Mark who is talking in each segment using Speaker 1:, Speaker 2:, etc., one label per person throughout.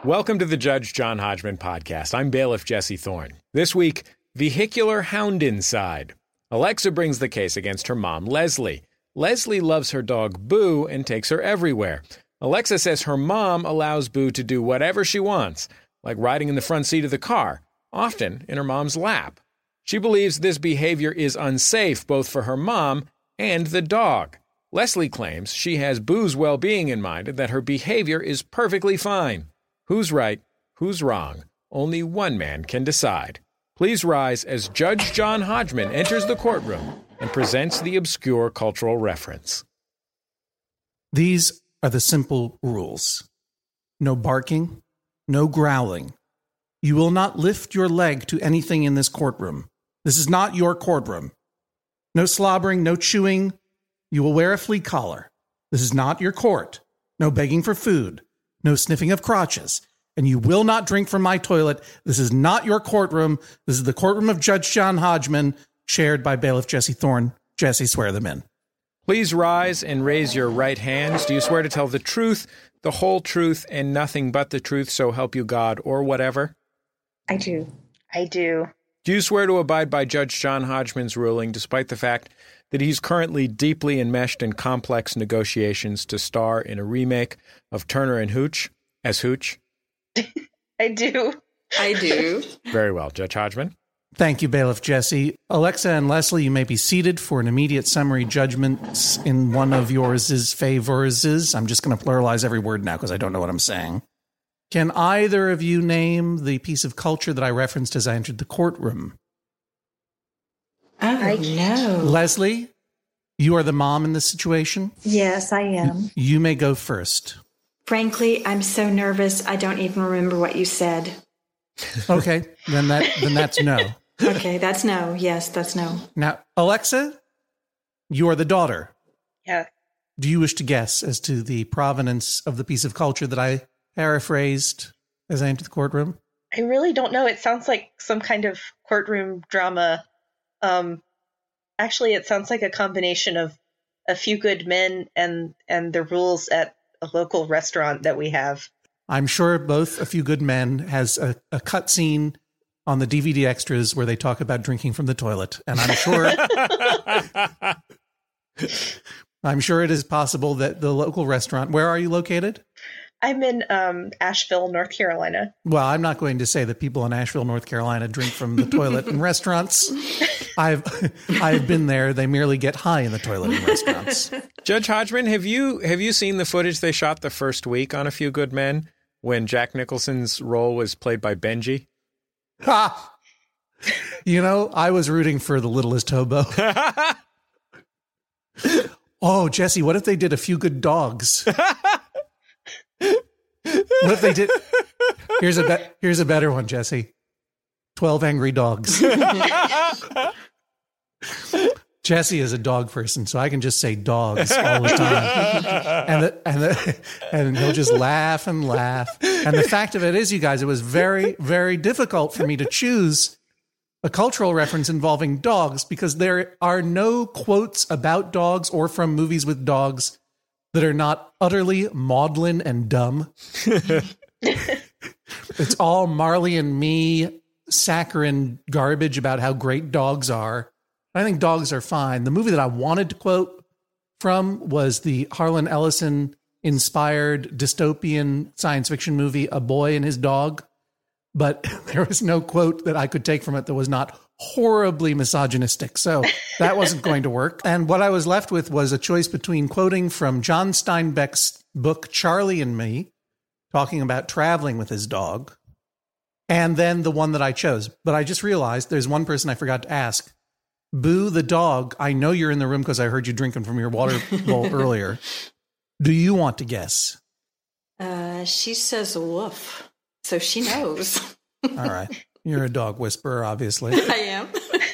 Speaker 1: Welcome to the Judge John Hodgman podcast. I'm bailiff Jesse Thorne. This week, vehicular houndicide. Alexa brings the case against her mom, Leslie. Leslie loves her dog, Boo, and takes her everywhere. Alexa says her mom allows Boo to do whatever she wants, like riding in the front seat of the car, often in her mom's lap. She believes this behavior is unsafe both for her mom and the dog. Leslie claims she has Boo's well-being in mind and that her behavior is perfectly fine. Who's right? Who's wrong? Only one man can decide. Please rise as Judge John Hodgman enters the courtroom and presents the obscure cultural reference.
Speaker 2: These are the simple rules. No barking, no growling. You will not lift your leg to anything in this courtroom. This is not your courtroom. No slobbering, no chewing. You will wear a flea collar. This is not your court. No begging for food. No sniffing of crotches. And you will not drink from my toilet. This is not your courtroom. This is the courtroom of Judge John Hodgman, chaired by bailiff Jesse Thorne. Jesse, swear them in.
Speaker 1: Please rise and raise your right hands. Do you swear to tell the truth, the whole truth, and nothing but the truth, so help you God, or whatever?
Speaker 3: I do.
Speaker 4: I do.
Speaker 1: Do you swear to abide by Judge John Hodgman's ruling, despite the fact that he's currently deeply enmeshed in complex negotiations to star in a remake of Turner and Hooch as Hooch?
Speaker 4: I do.
Speaker 3: I do.
Speaker 1: Very well, Judge Hodgman.
Speaker 2: Thank you, bailiff Jesse. Alexa and Leslie, you may be seated for an immediate summary judgment in one of yours' favors. I'm just going to pluralize every word now because I don't know what I'm saying. Can either of you name the piece of culture that I referenced as I entered the courtroom?
Speaker 3: Oh, no.
Speaker 2: Leslie, you are the mom in this situation.
Speaker 3: Yes, I am.
Speaker 2: You may go first.
Speaker 5: Frankly, I'm so nervous, I don't even remember what you said.
Speaker 2: Okay, then that's no.
Speaker 5: Okay, that's no. Yes, that's no.
Speaker 2: Now, Alexa, you are the daughter.
Speaker 4: Yeah.
Speaker 2: Do you wish to guess as to the provenance of the piece of culture that I paraphrased as I entered the courtroom?
Speaker 4: I really don't know. It sounds like some kind of courtroom drama. Actually, it sounds like a combination of A Few Good Men and the rules at a local restaurant that we have.
Speaker 2: I'm sure both A Few Good Men has a cut scene on the DVD extras where they talk about drinking from the toilet. And I'm sure it is possible that the local restaurant, where are you located?
Speaker 4: I'm in Asheville, North Carolina.
Speaker 2: Well, I'm not going to say that people in Asheville, North Carolina drink from the toilet in restaurants. I've been there. They merely get high in the toilet in restaurants.
Speaker 1: Judge Hodgman, have you seen the footage they shot the first week on A Few Good Men when Jack Nicholson's role was played by Benji?
Speaker 2: Ha! You know, I was rooting for the littlest hobo. Oh, Jesse, what if they did A Few Good Dogs? What if they did? Here's a better one, Jesse. 12 Angry Dogs. Jesse is a dog person, so I can just say dogs all the time. And he'll just laugh and laugh. And the fact of it is, you guys, it was very, very difficult for me to choose a cultural reference involving dogs because there are no quotes about dogs or from movies with dogs that are not utterly maudlin and dumb. It's all Marley and Me saccharine garbage about how great dogs are. I think dogs are fine. The movie that I wanted to quote from was the Harlan Ellison-inspired dystopian science fiction movie, A Boy and His Dog. But there was no quote that I could take from it that was not horribly misogynistic. So that wasn't going to work. And what I was left with was a choice between quoting from John Steinbeck's book, Charlie and Me, talking about traveling with his dog, and then the one that I chose. But I just realized there's one person I forgot to ask. Boo the dog, I know you're in the room because I heard you drinking from your water bowl earlier. Do you want to guess?
Speaker 5: She says woof, so she knows.
Speaker 2: All right. You're a dog whisperer, obviously.
Speaker 5: I am.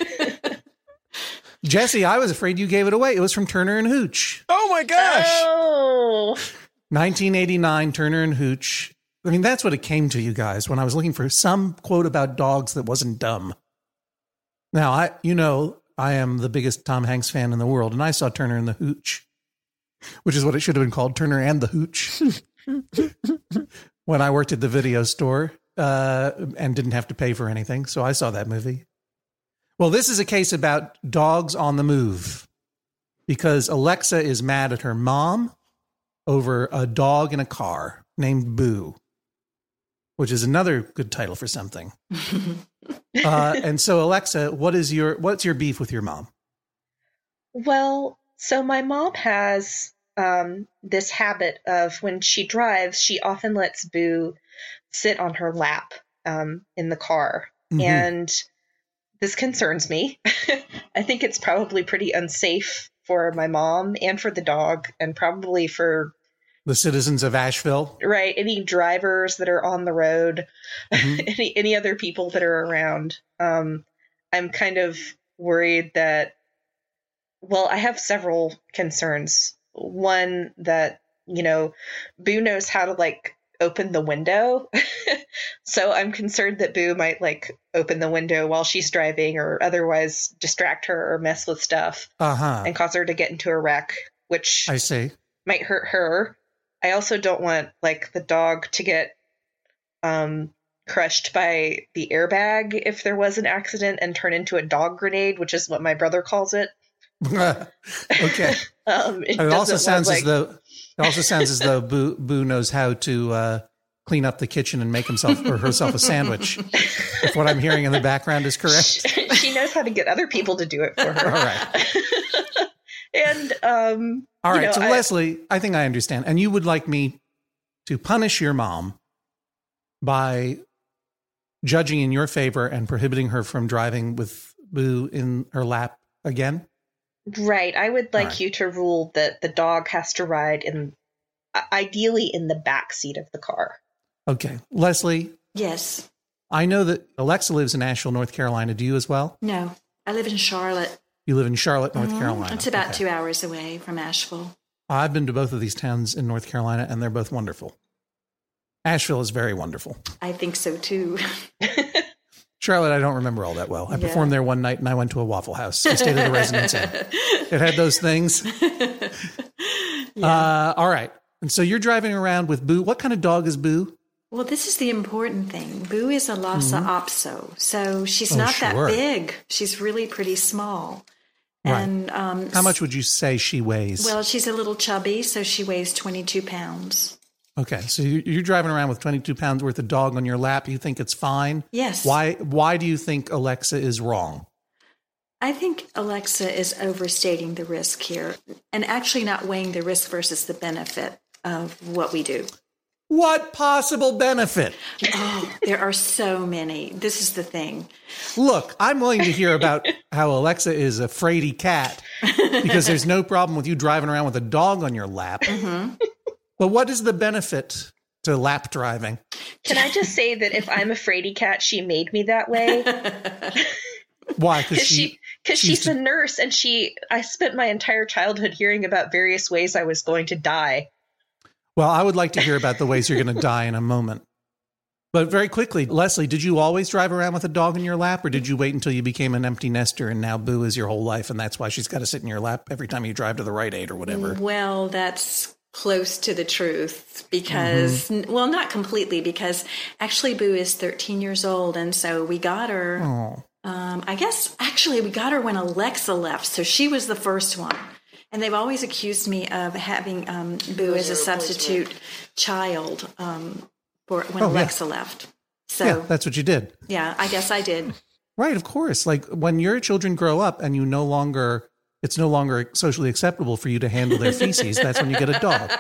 Speaker 2: Jesse, I was afraid you gave it away. It was from Turner and Hooch.
Speaker 1: Oh, my gosh.
Speaker 4: Oh.
Speaker 2: 1989, Turner and Hooch. I mean, that's what it came to, you guys, when I was looking for some quote about dogs that wasn't dumb. Now, I am the biggest Tom Hanks fan in the world, and I saw Turner and the Hooch, which is what it should have been called, Turner and the Hooch. when I worked at the video store and didn't have to pay for anything. So I saw that movie. Well, this is a case about dogs on the move because Alexa is mad at her mom over a dog in a car named Boo, which is another good title for something. And so, Alexa, what's your beef with your mom?
Speaker 4: Well, so my mom has this habit of when she drives, she often lets Boo sit on her lap in the car.
Speaker 2: Mm-hmm.
Speaker 4: And this concerns me. I think it's probably pretty unsafe for my mom and for the dog and probably for
Speaker 2: the citizens of Asheville.
Speaker 4: Right. Any drivers that are on the road, any other people that are around. I'm kind of worried that, well, I have several concerns. One that, Boo knows how to open the window. So I'm concerned that Boo might open the window while she's driving or otherwise distract her or mess with stuff and cause her to get into a wreck, which
Speaker 2: I see
Speaker 4: might hurt her. I also don't want the dog to get crushed by the airbag if there was an accident and turn into a dog grenade, which is what my brother calls it.
Speaker 2: Okay. It also sounds as though Boo knows how to clean up the kitchen and make himself or herself a sandwich. If what I'm hearing in the background is correct.
Speaker 4: She knows how to get other people to do it for her.
Speaker 2: All right.
Speaker 4: And
Speaker 2: all right. So Leslie, I think I understand. And you would like me to punish your mom by judging in your favor and prohibiting her from driving with Boo in her lap again?
Speaker 4: Right. I would like you to rule that the dog has to ride ideally in the back seat of the car.
Speaker 2: Okay. Leslie?
Speaker 5: Yes.
Speaker 2: I know that Alexa lives in Asheville, North Carolina. Do you as well?
Speaker 5: No, I live in Charlotte.
Speaker 2: You live in Charlotte, North Carolina.
Speaker 5: It's about 2 hours away from Asheville.
Speaker 2: I've been to both of these towns in North Carolina, and they're both wonderful. Asheville is very wonderful.
Speaker 5: I think so, too.
Speaker 2: Charlotte, I don't remember all that well. I performed there one night, and I went to a Waffle House. I stayed at a Residence Inn. It had those things. All right. And so you're driving around with Boo. What kind of dog is Boo?
Speaker 5: Well, this is the important thing. Boo is a Lhasa Apso, so she's not that big. She's really pretty small.
Speaker 2: Right.
Speaker 5: And
Speaker 2: how much would you say she weighs?
Speaker 5: Well, she's a little chubby, so she weighs 22 pounds.
Speaker 2: Okay, so you're driving around with 22 pounds worth of dog on your lap. You think it's fine?
Speaker 5: Yes.
Speaker 2: Why do you think Alexa is wrong?
Speaker 5: I think Alexa is overstating the risk here and actually not weighing the risk versus the benefit of what we do.
Speaker 2: What possible benefit?
Speaker 5: Oh, there are so many. This is the thing.
Speaker 2: Look, I'm willing to hear about how Alexa is a fraidy cat because there's no problem with you driving around with a dog on your lap. Mm-hmm. But what is the benefit to lap driving?
Speaker 4: Can I just say that if I'm a fraidy cat, she made me that way?
Speaker 2: Why? Because
Speaker 4: she's a nurse, and I spent my entire childhood hearing about various ways I was going to die.
Speaker 2: Well, I would like to hear about the ways you're going to die in a moment. But very quickly, Leslie, did you always drive around with a dog in your lap, or did you wait until you became an empty nester and now Boo is your whole life, and that's why she's got to sit in your lap every time you drive to the Rite Aid or whatever?
Speaker 5: Well, that's close to the truth because, well, not completely, because actually Boo is 13 years old, and so we got her, I guess, actually we got her when Alexa left, so she was the first one. And they've always accused me of having Boo as a substitute child for when Alexa left. So
Speaker 2: yeah, that's what you did.
Speaker 5: Yeah, I guess I did.
Speaker 2: Right, of course. Like when your children grow up and it's no longer socially acceptable for you to handle their feces, that's when you get a dog.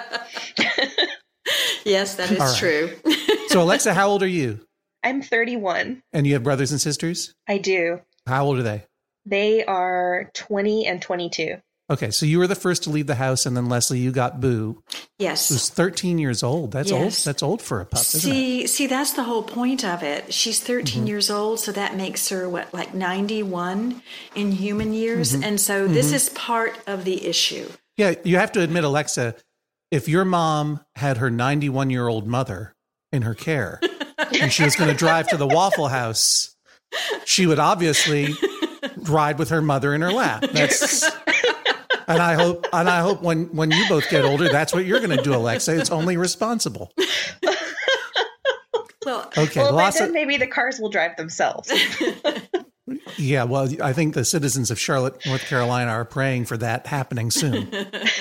Speaker 5: Yes, that is true.
Speaker 2: So Alexa, how old are you?
Speaker 4: I'm 31.
Speaker 2: And you have brothers and sisters?
Speaker 4: I do.
Speaker 2: How old are they?
Speaker 4: They are 20 and 22.
Speaker 2: Okay, so you were the first to leave the house, and then Leslie, you got Boo.
Speaker 5: Yes.
Speaker 2: Who's 13 years old. That's old. That's old for a pup, isn't it?
Speaker 5: See, that's the whole point of it. She's 13 years old, so that makes her, 91 in human years? And so this is part of the issue.
Speaker 2: Yeah, you have to admit, Alexa, if your mom had her 91-year-old mother in her care, and she was going to drive to the Waffle House, she would obviously ride with her mother in her lap. That's... And I hope when you both get older, that's what you're going to do, Alexa. It's only responsible.
Speaker 5: Well,
Speaker 2: Okay,
Speaker 4: Well, by
Speaker 2: Lhasa,
Speaker 4: then maybe the cars will drive themselves.
Speaker 2: yeah, well, I think the citizens of Charlotte, North Carolina are praying for that happening soon.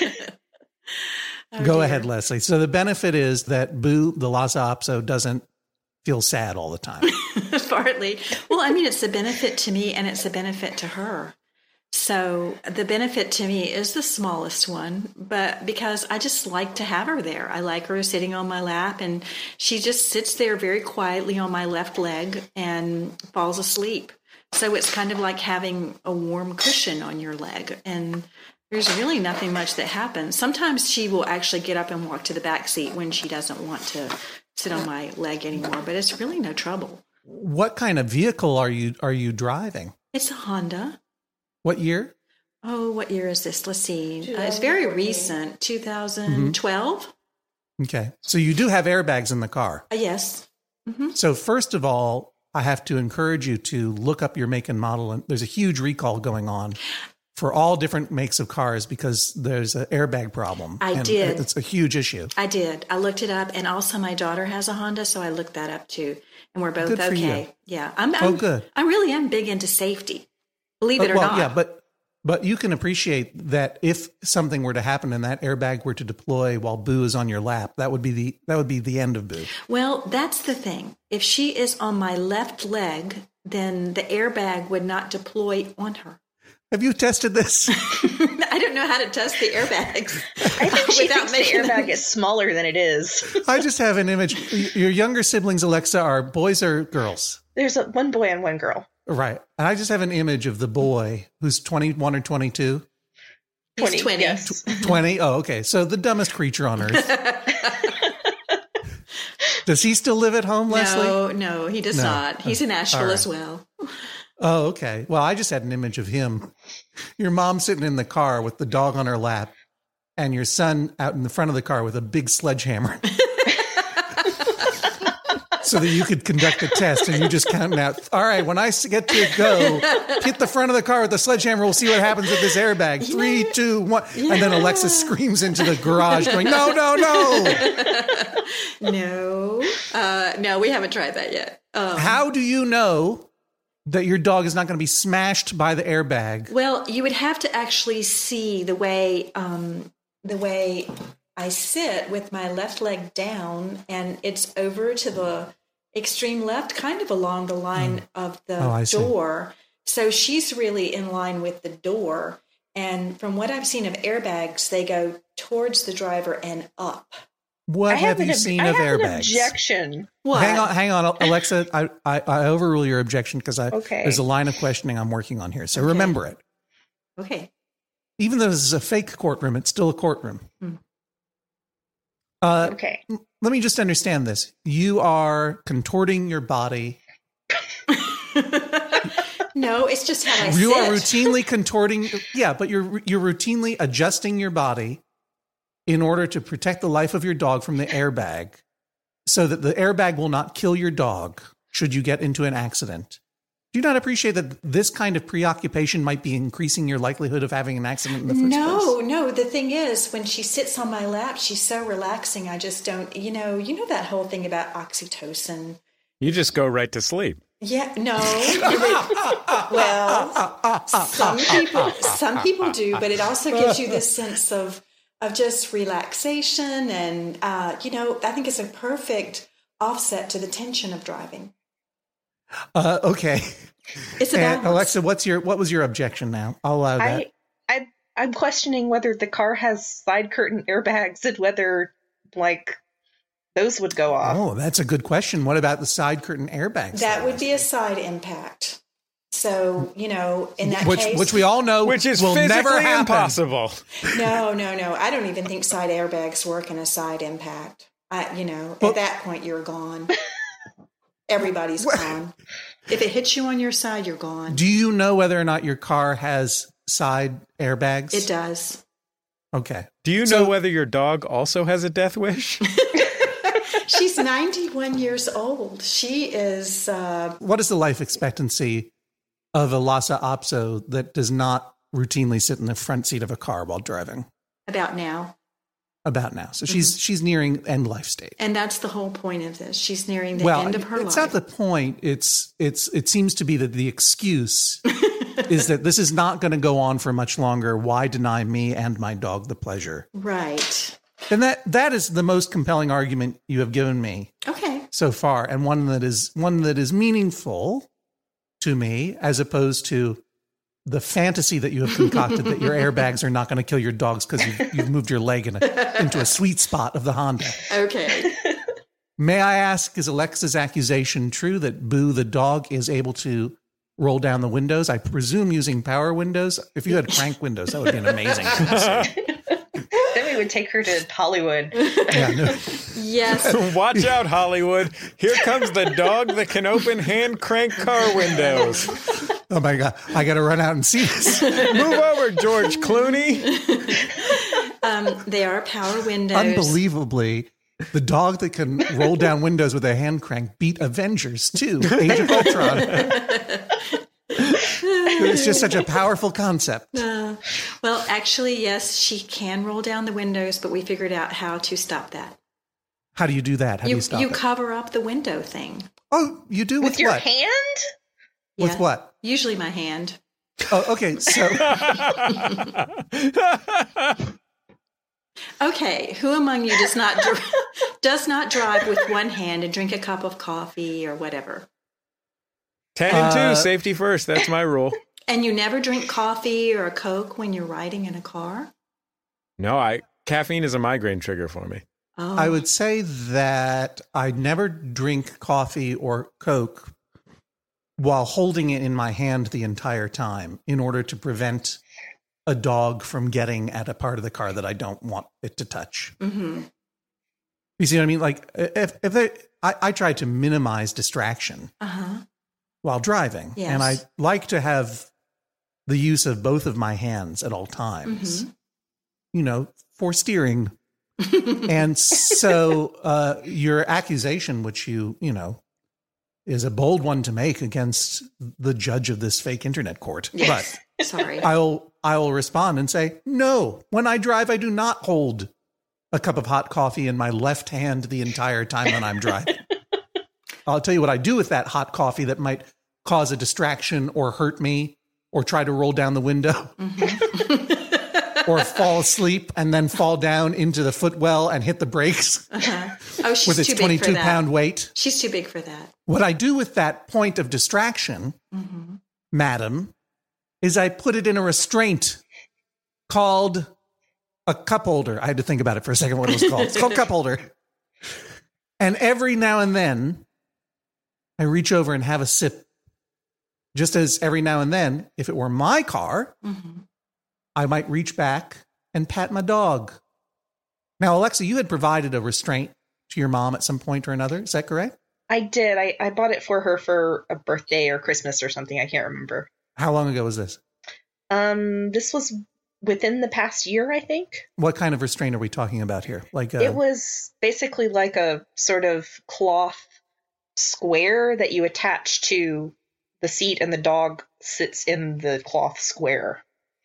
Speaker 5: oh,
Speaker 2: Go
Speaker 5: dear.
Speaker 2: ahead, Leslie. So the benefit is that Boo, the Lhasa Apso, doesn't feel sad all the time.
Speaker 5: Partly. Well, I mean, it's a benefit to me and it's a benefit to her. So the benefit to me is the smallest one, but because I just like to have her there. I like her sitting on my lap, and she just sits there very quietly on my left leg and falls asleep. So it's kind of like having a warm cushion on your leg, and there's really nothing much that happens. Sometimes she will actually get up and walk to the back seat when she doesn't want to sit on my leg anymore, but it's really no trouble.
Speaker 2: What kind of vehicle are you driving?
Speaker 5: It's a Honda.
Speaker 2: What year?
Speaker 5: Oh, what year is this? Let's see. It's very recent, 2012.
Speaker 2: Okay. So you do have airbags in the car.
Speaker 5: Yes.
Speaker 2: So first of all, I have to encourage you to look up your make and model. And there's a huge recall going on for all different makes of cars because there's an airbag problem.
Speaker 5: I
Speaker 2: and
Speaker 5: did.
Speaker 2: It's a huge issue.
Speaker 5: I did. I looked it up, and also my daughter has a Honda, so I looked that up too, and we're both
Speaker 2: Good for
Speaker 5: okay.
Speaker 2: you.
Speaker 5: Yeah,
Speaker 2: Good.
Speaker 5: I really am big into safety. Believe it or not.
Speaker 2: Yeah, but you can appreciate that if something were to happen and that airbag were to deploy while Boo is on your lap, that would be the end of Boo.
Speaker 5: Well, that's the thing. If she is on my left leg, then the airbag would not deploy on her.
Speaker 2: Have you tested this?
Speaker 5: I don't know how to test the airbags.
Speaker 4: I think she
Speaker 5: Without
Speaker 4: thinks the
Speaker 5: making
Speaker 4: airbag
Speaker 5: them-
Speaker 4: is smaller than it is.
Speaker 2: I just have an image. Your younger siblings, Alexa, are boys or girls?
Speaker 4: There's one boy and one girl.
Speaker 2: Right. And I just have an image of the boy who's 21 or 22.
Speaker 5: He's 20.
Speaker 4: Yes.
Speaker 2: 20? Oh, okay. So the dumbest creature on earth. Does he still live at home, Leslie?
Speaker 5: No, he does
Speaker 2: No.
Speaker 5: not. He's in Asheville
Speaker 2: All right.
Speaker 5: as well.
Speaker 2: Oh, okay. Well, I just had an image of him. Your mom sitting in the car with the dog on her lap and your son out in the front of the car with a big sledgehammer. So that you could conduct a test and you just counting out, all right, when I get to go, hit the front of the car with the sledgehammer, we'll see what happens with this airbag. 3, 2, 1. And then Alexa screams into the garage going, no.
Speaker 5: No, we haven't tried that yet.
Speaker 2: How do you know that your dog is not going to be smashed by the airbag?
Speaker 5: Well, you would have to actually see the way I sit with my left leg down, and it's over to the extreme left, kind of along the line of the door. So she's really in line with the door. And from what I've seen of airbags, they go towards the driver and up.
Speaker 2: What have you seen of
Speaker 4: I have an
Speaker 2: airbags?
Speaker 4: objection.
Speaker 5: What?
Speaker 2: Hang on, Alexa. I overrule your objection because
Speaker 4: Okay.
Speaker 2: there's a line of questioning I'm working on here. So remember it.
Speaker 5: Okay.
Speaker 2: Even though this is a fake courtroom, it's still a courtroom.
Speaker 4: Okay.
Speaker 2: Let me just understand this. You are contorting your body.
Speaker 5: No, it's just how I
Speaker 2: You
Speaker 5: sit.
Speaker 2: are routinely contorting. Yeah, but you're routinely adjusting your body in order to protect the life of your dog from the airbag so that the airbag will not kill your dog should you get into an accident. Do you not appreciate that this kind of preoccupation might be increasing your likelihood of having an accident in the first place?
Speaker 5: No. The thing is, when she sits on my lap, she's so relaxing. I just don't, you know that whole thing about oxytocin.
Speaker 1: You just go right to sleep.
Speaker 5: Yeah, no. Well, some people do, but it also gives you this sense of just relaxation, and I think it's a perfect offset to the tension of driving.
Speaker 2: Okay.
Speaker 5: It's a
Speaker 2: And
Speaker 5: balance.
Speaker 2: Alexa, what was your objection now? I'll allow that.
Speaker 4: I'm questioning whether the car has side curtain airbags and whether those would go off.
Speaker 2: Oh, that's a good question. What about the side curtain airbags?
Speaker 5: That would be a side impact. So, in that case,
Speaker 2: which we all know
Speaker 1: Which is
Speaker 2: will
Speaker 1: physically
Speaker 2: never happen.
Speaker 1: impossible.
Speaker 5: No. I don't even think side airbags work in a side impact. At that point, you're gone. Everybody's gone. If it hits you on your side, you're gone.
Speaker 2: Do you know whether or not your car has side airbags?
Speaker 5: It does.
Speaker 2: Okay.
Speaker 1: Do you know whether your dog also has a death wish?
Speaker 5: She's 91 years old. She is.
Speaker 2: What is the life expectancy of a Lhasa Apso that does not routinely sit in the front seat of a car while driving?
Speaker 5: About now.
Speaker 2: about now. So she's nearing end life stage.
Speaker 5: And that's the whole point of this. She's nearing the end of her life.
Speaker 2: It's not the point. It seems to be that the excuse is that this is not going to go on for much longer. Why deny me and my dog the pleasure?
Speaker 5: Right.
Speaker 2: And that is the most compelling argument you have given me so far, and one that is meaningful to me, as opposed to the fantasy that you have concocted that your airbags are not going to kill your dogs because you've moved your leg into a sweet spot of the Honda.
Speaker 5: Okay.
Speaker 2: May I ask, is Alexa's accusation true that Boo the dog is able to roll down the windows? I presume using power windows. If you had crank windows, that would be an amazing concept.
Speaker 4: Then we would take her to Hollywood.
Speaker 2: Yeah, no.
Speaker 5: Yes.
Speaker 1: Watch out, Hollywood. Here comes the dog that can open hand crank car windows.
Speaker 2: Oh my God. I got to run out and see this.
Speaker 1: Move over, George Clooney.
Speaker 5: They are power windows.
Speaker 2: Unbelievably, the dog that can roll down windows with a hand crank beat Avengers 2, Age of Ultron. It's just such a powerful concept.
Speaker 5: Well, actually, yes, she can roll down the windows, but we figured out how to stop that.
Speaker 2: How do you do that? How do you stop
Speaker 5: You
Speaker 2: it?
Speaker 5: cover up the window thing.
Speaker 2: Oh, you do with
Speaker 4: your
Speaker 2: what?
Speaker 4: hand?
Speaker 2: With
Speaker 5: Yeah.
Speaker 2: what?
Speaker 5: Usually my hand.
Speaker 2: Oh, okay. So
Speaker 5: Okay, who among you does not drive with one hand and drink a cup of coffee or whatever?
Speaker 1: 10 and 2, safety first. That's my rule.
Speaker 5: And you never drink coffee or a Coke when you're riding in a car?
Speaker 1: No, caffeine is a migraine trigger for me.
Speaker 5: Oh.
Speaker 2: I would say that I never drink coffee or Coke while holding it in my hand the entire time in order to prevent a dog from getting at a part of the car that I don't want it to touch.
Speaker 5: Mm-hmm.
Speaker 2: You see what I mean? Like I try to minimize distraction while driving.
Speaker 5: Yes.
Speaker 2: And I like to have the use of both of my hands at all times, for steering. And so your accusation, which is a bold one to make against the judge of this fake internet court.
Speaker 5: Yes.
Speaker 2: But
Speaker 5: Sorry.
Speaker 2: I will respond and say, no, when I drive, I do not hold a cup of hot coffee in my left hand the entire time when I'm driving. I'll tell you what I do with that hot coffee that might cause a distraction or hurt me or try to roll down the window or fall asleep and then fall down into the footwell and hit the brakes
Speaker 5: Oh, she's
Speaker 2: with its
Speaker 5: too big for that.
Speaker 2: 22-pound weight.
Speaker 5: She's too big for that.
Speaker 2: What I do with that point of distraction, madam, is I put it in a restraint called a cup holder. I had to think about it for a second what it was called. It's called cup holder. And every now and then, I reach over and have a sip. Just as every now and then, if it were my car, I might reach back and pat my dog. Now, Alexa, you had provided a restraint to your mom at some point or another. Is that correct?
Speaker 4: I did. I bought it for her for a birthday or Christmas or something. I can't remember.
Speaker 2: How long ago was this?
Speaker 4: This was within the past year, I think.
Speaker 2: What kind of restraint are we talking about here? Like
Speaker 4: it was basically like a sort of cloth square that you attach to the seat, and the dog sits in the cloth square.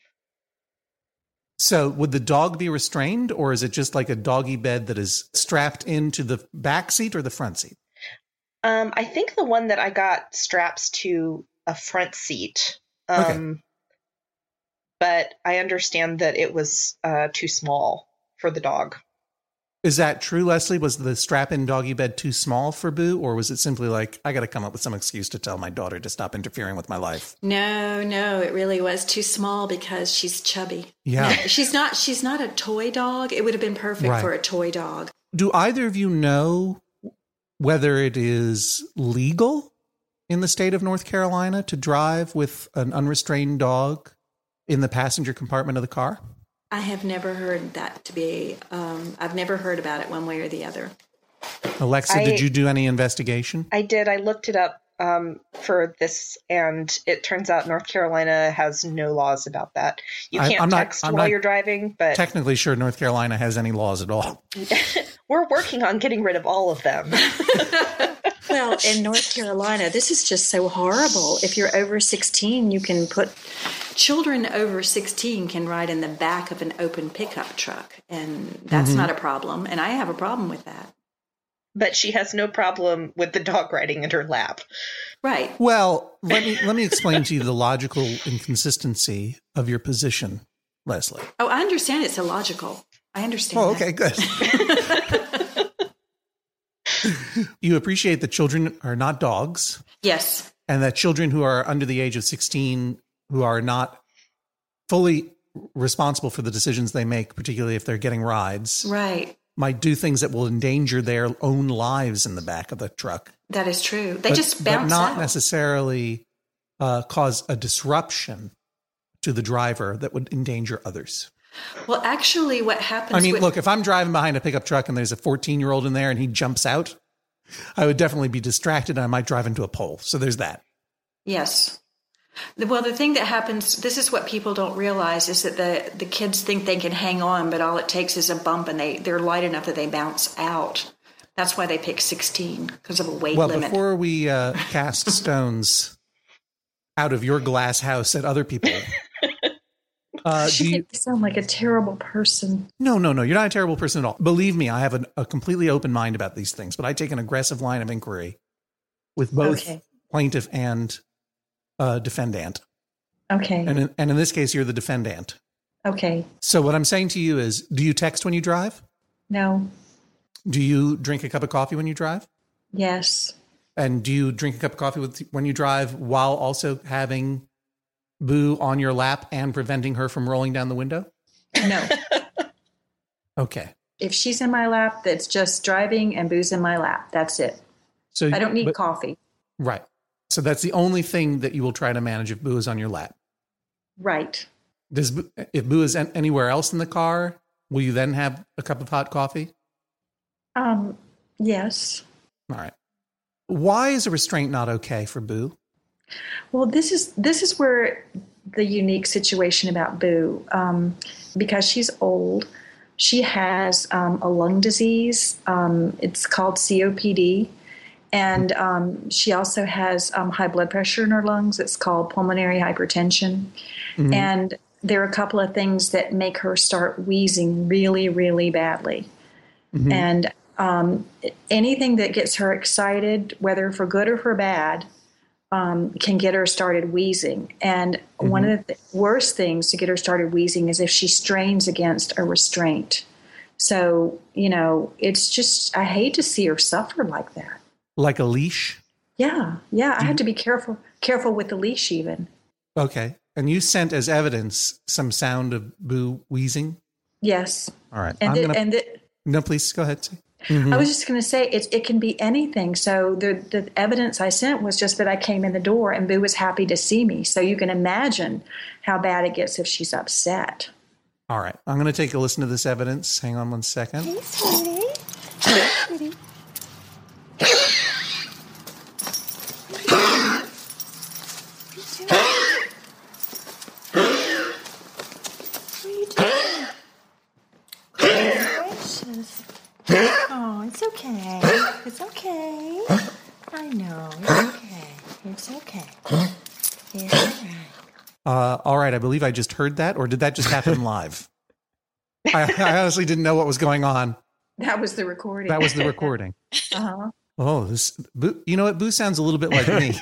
Speaker 2: So would the dog be restrained, or is it just like a doggy bed that is strapped into the back seat or the front seat?
Speaker 4: I think the one that I got straps to a front seat.
Speaker 2: Okay.
Speaker 4: But I understand that it was too small for the dog.
Speaker 2: Is that true, Leslie? Was the strap-in doggy bed too small for Boo, or was it simply like, I got to come up with some excuse to tell my daughter to stop interfering with my life?
Speaker 5: No, it really was too small because she's chubby.
Speaker 2: Yeah.
Speaker 5: She's not a toy dog. It would have been perfect for a toy dog.
Speaker 2: Do either of you know whether it is legal in the state of North Carolina to drive with an unrestrained dog in the passenger compartment of the car?
Speaker 5: I have never heard that to be, I've never heard about it one way or the other.
Speaker 2: Alexa, did you do any investigation?
Speaker 4: I did. I looked it up for this, and it turns out North Carolina has no laws about that. You can't text while you're driving, but
Speaker 2: technically sure North Carolina has any laws at all.
Speaker 4: We're working on getting rid of all of them.
Speaker 3: Well, in North Carolina, this is just so horrible. If you're over 16, you can put
Speaker 5: children over 16 can ride in the back of an open pickup truck, and that's not a problem. And I have a problem with that.
Speaker 4: But she has no problem with the dog riding in her lap.
Speaker 5: Right.
Speaker 2: Well, let me explain to you the logical inconsistency of your position, Leslie.
Speaker 5: Oh, I understand it's illogical. I understand.
Speaker 2: Oh, okay, good. You appreciate that children are not dogs.
Speaker 5: Yes.
Speaker 2: And that children who are under the age of 16, who are not fully responsible for the decisions they make, particularly if they're getting rides,
Speaker 5: Right.
Speaker 2: might do things that will endanger their own lives in the back of the truck.
Speaker 5: That is true. They just bounce
Speaker 2: but not
Speaker 5: out.
Speaker 2: necessarily cause a disruption to the driver that would endanger others.
Speaker 5: Well, actually, what happens...
Speaker 2: I mean, look, if I'm driving behind a pickup truck and there's a 14-year-old in there and he jumps out, I would definitely be distracted and I might drive into a pole. So there's that.
Speaker 5: Yes. Well, the thing that happens, this is what people don't realize, is that the kids think they can hang on, but all it takes is a bump and they're light enough that they bounce out. That's why they pick 16, because of a weight limit.
Speaker 2: Well, before we cast stones out of your glass house at other people...
Speaker 3: You sound like a terrible person.
Speaker 2: No. You're not a terrible person at all. Believe me, I have a completely open mind about these things, but I take an aggressive line of inquiry with both plaintiff and defendant.
Speaker 3: Okay.
Speaker 2: And in this case, you're the defendant.
Speaker 3: Okay.
Speaker 2: So what I'm saying to you is, do you text when you drive?
Speaker 3: No.
Speaker 2: Do you drink a cup of coffee when you drive?
Speaker 3: Yes.
Speaker 2: And do you drink a cup of coffee when you drive while also having Boo on your lap and preventing her from rolling down the window?
Speaker 3: No.
Speaker 2: Okay.
Speaker 3: If she's in my lap, that's just driving and Boo's in my lap. That's it.
Speaker 2: So
Speaker 3: I don't need coffee.
Speaker 2: Right. So that's the only thing that you will try to manage if Boo is on your lap.
Speaker 3: Right.
Speaker 2: If Boo is anywhere else in the car, will you then have a cup of hot coffee?
Speaker 3: Yes.
Speaker 2: All right. Why is a restraint not okay for Boo?
Speaker 3: Well, this is where the unique situation about Boo, because she's old, she has a lung disease. It's called COPD. And she also has high blood pressure in her lungs. It's called pulmonary hypertension. Mm-hmm. And there are a couple of things that make her start wheezing really, really badly. Mm-hmm. And anything that gets her excited, whether for good or for bad, can get her started wheezing. And one of the worst things to get her started wheezing is if she strains against a restraint. So, it's just, I hate to see her suffer like that.
Speaker 2: Like a leash?
Speaker 3: Yeah. I had to be careful with the leash even.
Speaker 2: Okay. And you sent as evidence some sound of Boo wheezing?
Speaker 3: Yes.
Speaker 2: All right.
Speaker 3: No,
Speaker 2: please go ahead.
Speaker 3: I was just going to say it can be anything. So the evidence I sent was just that I came in the door and Boo was happy to see me. So you can imagine how bad it gets if she's upset.
Speaker 2: All right. I'm going to take a listen to this evidence. Hang on one second.
Speaker 6: Hey, sweetie. Hey, sweetie. Oh, it's okay. It's okay. I know. It's okay. It's okay. It's all right.
Speaker 2: All right. I believe I just heard that, or did that just happen live? I honestly didn't know what was going on.
Speaker 3: That was the recording.
Speaker 2: That was the recording.
Speaker 3: Uh-huh.
Speaker 2: Oh, Boo, you know what? Boo sounds a little bit like me.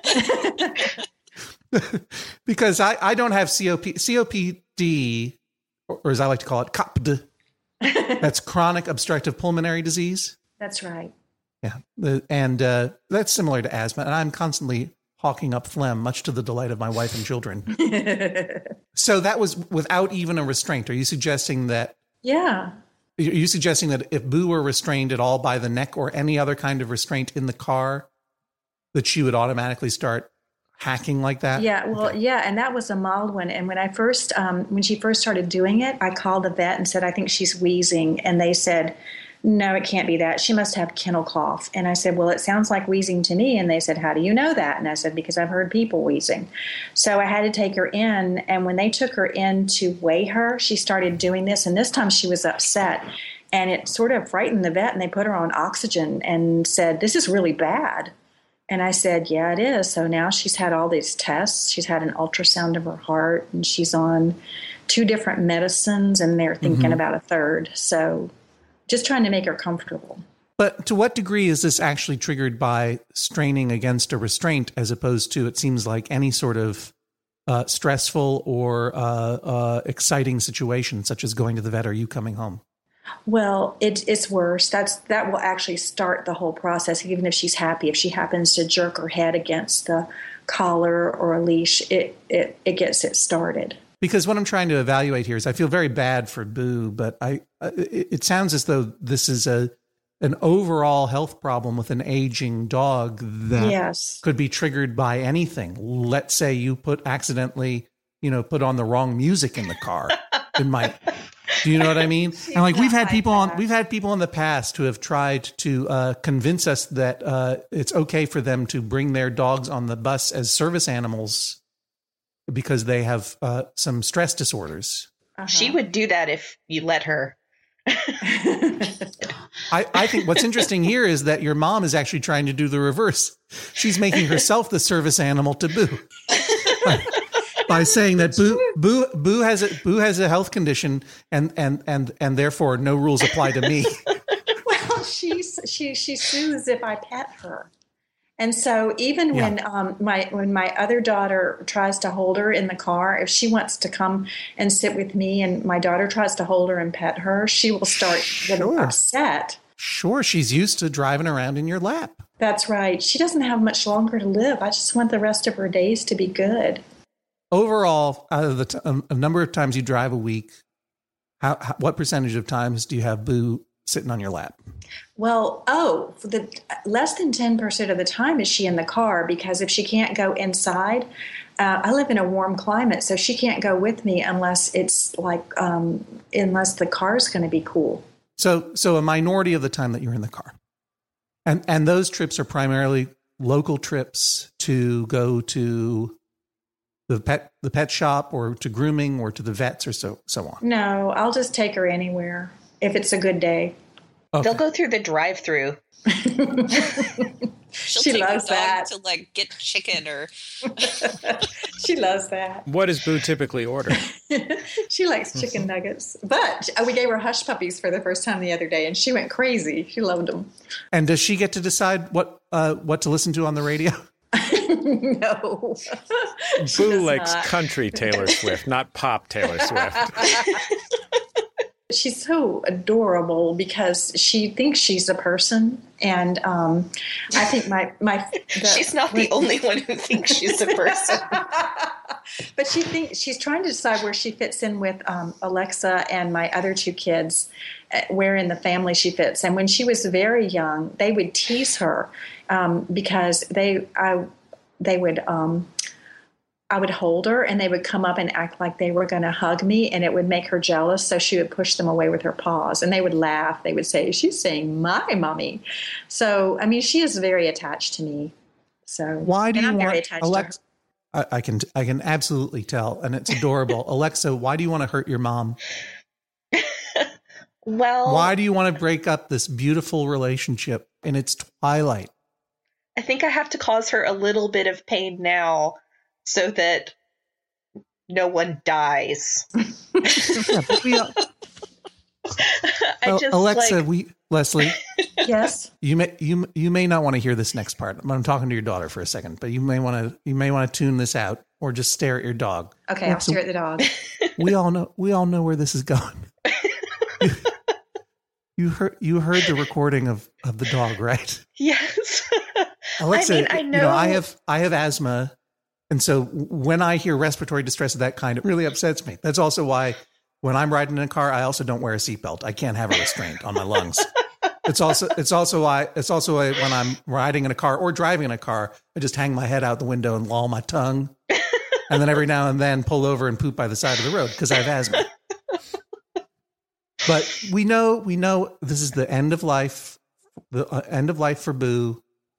Speaker 2: Because I don't have COPD, or as I like to call it, COPD. That's chronic obstructive pulmonary disease.
Speaker 3: That's right.
Speaker 2: Yeah. And that's similar to asthma. And I'm constantly hawking up phlegm, much to the delight of my wife and children. So that was without even a restraint. Are you suggesting that?
Speaker 3: Yeah.
Speaker 2: Are you suggesting that if Boo were restrained at all by the neck or any other kind of restraint in the car, that she would automatically start hacking like that?
Speaker 3: Yeah, well, okay. Yeah, and that was a mild one. And when I first, when she first started doing it, I called the vet and said, I think she's wheezing. And they said, no, it can't be that. She must have kennel cough. And I said, well, it sounds like wheezing to me. And they said, how do you know that? And I said, because I've heard people wheezing. So I had to take her in. And when they took her in to weigh her, she started doing this. And this time she was upset. And it sort of frightened the vet. And they put her on oxygen and said, this is really bad. And I said, yeah, it is. So now she's had all these tests. She's had an ultrasound of her heart, and she's on 2 different medicines, and they're thinking about a third. So just trying to make her comfortable.
Speaker 2: But to what degree is this actually triggered by straining against a restraint, as opposed to, it seems like, any sort of stressful or exciting situation, such as going to the vet or you coming home?
Speaker 3: Well, it's worse. That will actually start the whole process, even if she's happy. If she happens to jerk her head against the collar or a leash, it gets it started. Because
Speaker 2: what I'm trying to evaluate here is, I feel very bad for Boo, but it sounds as though this is an overall health problem with an aging dog that could be triggered by anything. Let's say you accidentally put on the wrong music in the car. It might. Do you know what I mean? And like we've had people in the past who have tried to convince us that it's okay for them to bring their dogs on the bus as service animals because they have some stress disorders.
Speaker 4: She would do that if you let her.
Speaker 2: I think what's interesting here is that your mom is actually trying to do the reverse. She's making herself the service animal to Boo. By saying that Boo has a health condition and therefore no rules apply to me.
Speaker 3: Well, she soothes if I pet her, and so even when my other daughter tries to hold her in the car, if she wants to come and sit with me, and my daughter tries to hold her and pet her, she will start getting upset.
Speaker 2: Sure, she's used to driving around in your lap.
Speaker 3: That's right. She doesn't have much longer to live. I just want the rest of her days to be good.
Speaker 2: Overall, out of the a number of times you drive a week, what percentage of times do you have Boo sitting on your lap?
Speaker 3: Well, for the less than 10% of the time is she in the car, because if she can't go inside, I live in a warm climate, so she can't go with me unless it's unless the car's going to be cool.
Speaker 2: So a minority of the time that you're in the car, and those trips are primarily local trips to go to the pet shop or to grooming or to the vets or so on.
Speaker 3: No, I'll just take her anywhere if it's a good day.
Speaker 4: Okay. They'll go through the drive-through.
Speaker 3: She loves that.
Speaker 7: To get chicken or.
Speaker 3: She loves that.
Speaker 1: What does Boo typically order?
Speaker 3: She likes chicken nuggets, but we gave her hush puppies for the first time the other day, and she went crazy. She loved them.
Speaker 2: And does she get to decide what to listen to on the radio?
Speaker 3: No.
Speaker 1: Boo likes country Taylor Swift, not pop Taylor Swift.
Speaker 3: She's so adorable because she thinks she's a person, and I think
Speaker 4: she's not the only one who thinks she's a person.
Speaker 3: But she's trying to decide where she fits in with Alexa and my other 2 kids, where in the family she fits. And when she was very young, they would tease her because I would hold her, and they would come up and act like they were going to hug me, and it would make her jealous. So she would push them away with her paws, and they would laugh. They would say, "She's saying my mommy." So, I mean, she is very attached to me. So
Speaker 2: why do you
Speaker 3: I'm
Speaker 2: want Alexa? I can absolutely tell, and it's adorable. Alexa, why do you want to hurt your mom?
Speaker 4: Well,
Speaker 2: why do you want to break up this beautiful relationship in its twilight?
Speaker 4: I think I have to cause her a little bit of pain now, so that no one dies.
Speaker 2: Alexa, Leslie.
Speaker 3: Yes.
Speaker 2: You may not want to hear this next part. I'm talking to your daughter for a second, but you may want to tune this out or just stare at your dog.
Speaker 3: Okay, I'll stare at the dog.
Speaker 2: We all know where this is going. You heard the recording of the dog, right?
Speaker 4: Yes.
Speaker 2: Alexa,
Speaker 4: I know.
Speaker 2: I have asthma. And so when I hear respiratory distress of that kind, it really upsets me. That's also why when I'm riding in a car, I also don't wear a seatbelt. I can't have a restraint on my lungs. It's also why when I'm riding in a car or driving in a car, I just hang my head out the window and loll my tongue. And then every now and then pull over and poop by the side of the road because I have asthma. But we know this is the end of life for Boo.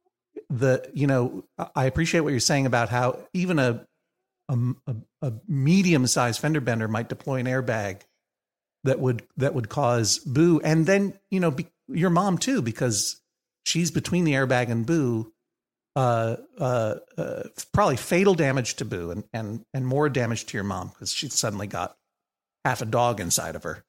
Speaker 2: I appreciate what you're saying about how even a medium-sized fender bender might deploy an airbag that would cause Boo, and then your mom too, because she's between the airbag and Boo. probably fatal damage to Boo and more damage to your mom because she suddenly got half a dog inside of her.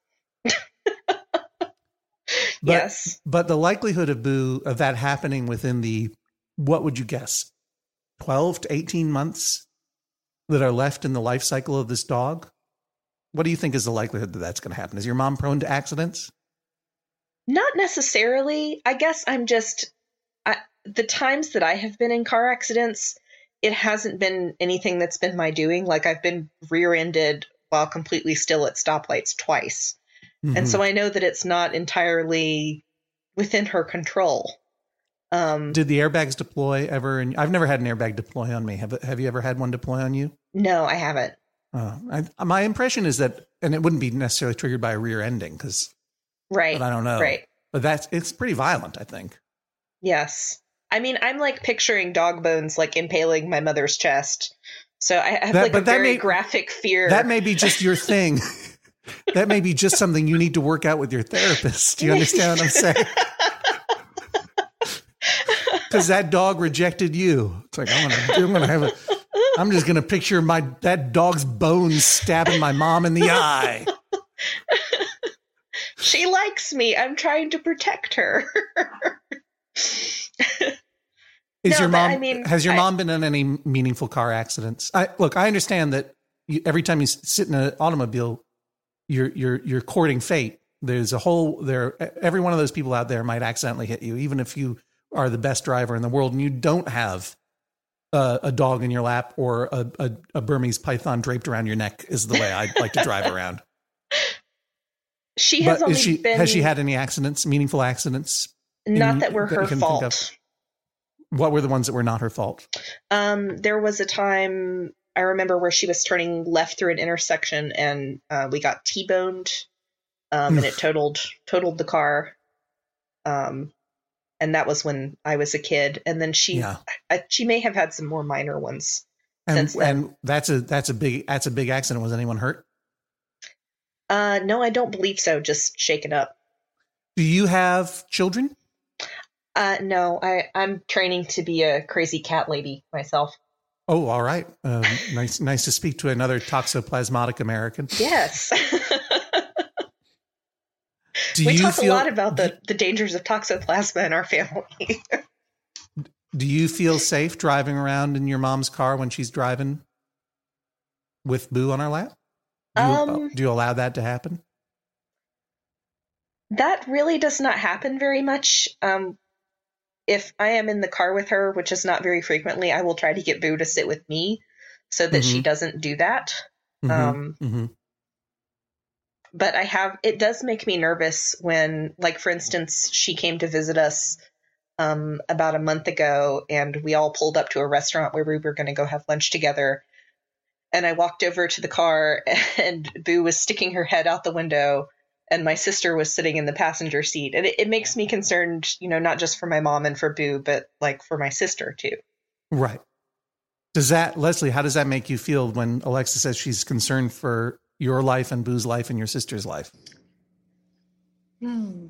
Speaker 4: Yes.
Speaker 2: But the likelihood of that happening within what would you guess, 12 to 18 months that are left in the life cycle of this dog? What do you think is the likelihood that that's going to happen? Is your mom prone to accidents?
Speaker 4: Not necessarily. I guess the times that I have been in car accidents, it hasn't been anything that's been my doing. Like I've been rear-ended while completely still at stoplights twice. Mm-hmm. And so I know that it's not entirely within her control.
Speaker 2: Did the airbags deploy ever? And I've never had an airbag deploy on me. Have you ever had one deploy on you?
Speaker 4: No, I haven't.
Speaker 2: My impression is that, and it wouldn't be necessarily triggered by a rear ending because,
Speaker 4: right.
Speaker 2: But I don't know.
Speaker 4: Right.
Speaker 2: But it's pretty violent, I think.
Speaker 4: Yes. I mean, I'm like picturing dog bones like impaling my mother's chest. So I have a very graphic fear.
Speaker 2: That may be just your thing. That may be just something you need to work out with your therapist. Do you understand what I'm saying? Because that dog rejected you. It's like, I'm just going to picture that dog's bones stabbing my mom in the eye.
Speaker 4: She likes me. I'm trying to protect her.
Speaker 2: Has your mom been in any meaningful car accidents? I understand that every time you sit in an automobile, you're courting fate. There's every one of those people out there might accidentally hit you, even if you are the best driver in the world and you don't have a dog in your lap or a Burmese python draped around your neck is the way I like to drive around. Has she had any accidents, meaningful accidents?
Speaker 4: Not that were her fault.
Speaker 2: What were the ones that were not her fault?
Speaker 4: There was a time I remember where she was turning left through an intersection and we got T-boned and it totaled the car. And that was when I was a kid. And then she may have had some more minor ones since then.
Speaker 2: And that's a big accident. Was anyone hurt?
Speaker 4: No, I don't believe so. Just shaken up.
Speaker 2: Do you have children?
Speaker 4: No, I'm training to be a crazy cat lady myself.
Speaker 2: Oh, all right. Nice to speak to another toxoplasmatic American.
Speaker 4: Yes. We talk a lot about the dangers of toxoplasma in our family.
Speaker 2: Do you feel safe driving around in your mom's car when she's driving with Boo on her lap? Do you allow that to happen?
Speaker 4: That really does not happen very much. If I am in the car with her, which is not very frequently, I will try to get Boo to sit with me so that she doesn't do that. But it does make me nervous when, like, for instance, she came to visit us about a month ago and we all pulled up to a restaurant where we were going to go have lunch together. And I walked over to the car and Boo was sticking her head out the window and my sister was sitting in the passenger seat. And it makes me concerned, not just for my mom and for Boo, but like for my sister too.
Speaker 2: Right. Leslie, how does that make you feel when Alexa says she's concerned for your life and Boo's life and your sister's life?
Speaker 3: I'm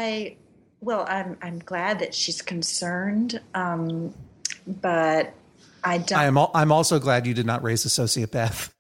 Speaker 3: glad that she's concerned, but I don't.
Speaker 2: I'm also glad you did not raise a sociopath.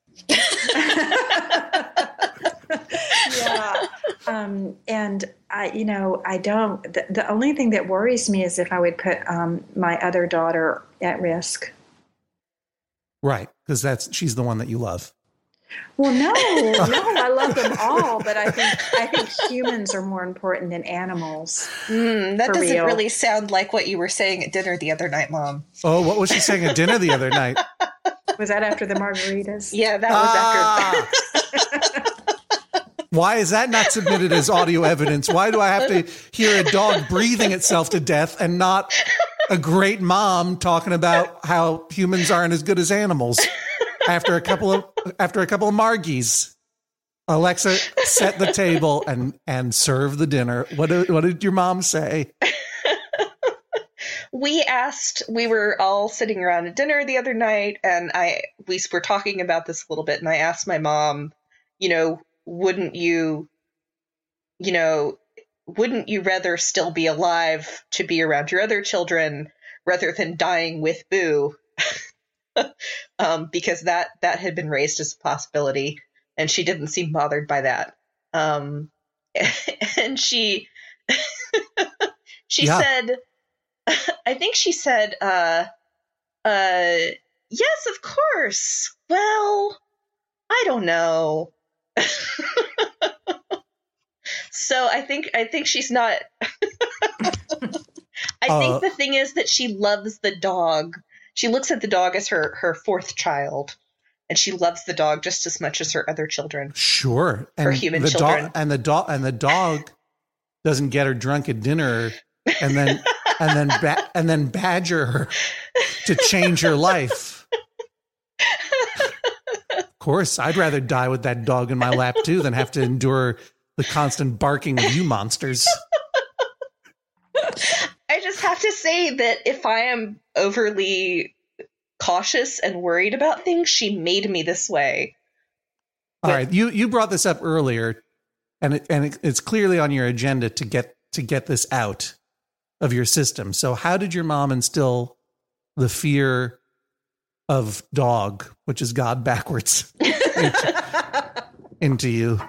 Speaker 3: Yeah, and I don't. The only thing that worries me is if I would put my other daughter at risk.
Speaker 2: Right, because she's the one that you love.
Speaker 3: Well, no, I love them all, but I think humans are more important than animals.
Speaker 4: That doesn't really sound like what you were saying at dinner the other night, Mom.
Speaker 2: Oh, what was she saying at dinner the other night?
Speaker 3: Was that after the margaritas?
Speaker 4: Yeah, that was after.
Speaker 2: Why is that not submitted as audio evidence? Why do I have to hear a dog breathing itself to death and not a great mom talking about how humans aren't as good as animals? After a couple of margies, Alexa set the table and served the dinner. What did your mom say?
Speaker 4: We were all sitting around at dinner the other night, and we were talking about this a little bit, and I asked my mom, wouldn't you rather still be alive to be around your other children rather than dying with Boo, because that had been raised as a possibility, and she didn't seem bothered by that. And she said, I think she said, yes, of course. Well, I don't know. So I think she's not. I think the thing is that she loves the dog. She looks at the dog as her fourth child, and she loves the dog just as much as her other children.
Speaker 2: Sure,
Speaker 4: her human children.
Speaker 2: The dog doesn't get her drunk at dinner, and then badger her to change her life. Of course, I'd rather die with that dog in my lap too than have to endure the constant barking of you monsters.
Speaker 4: I just have to say that if I am overly cautious and worried about things, she made me this way.
Speaker 2: All right, you brought this up earlier, and it's clearly on your agenda to get this out of your system. So how did your mom instill the fear of dog, which is God backwards, into you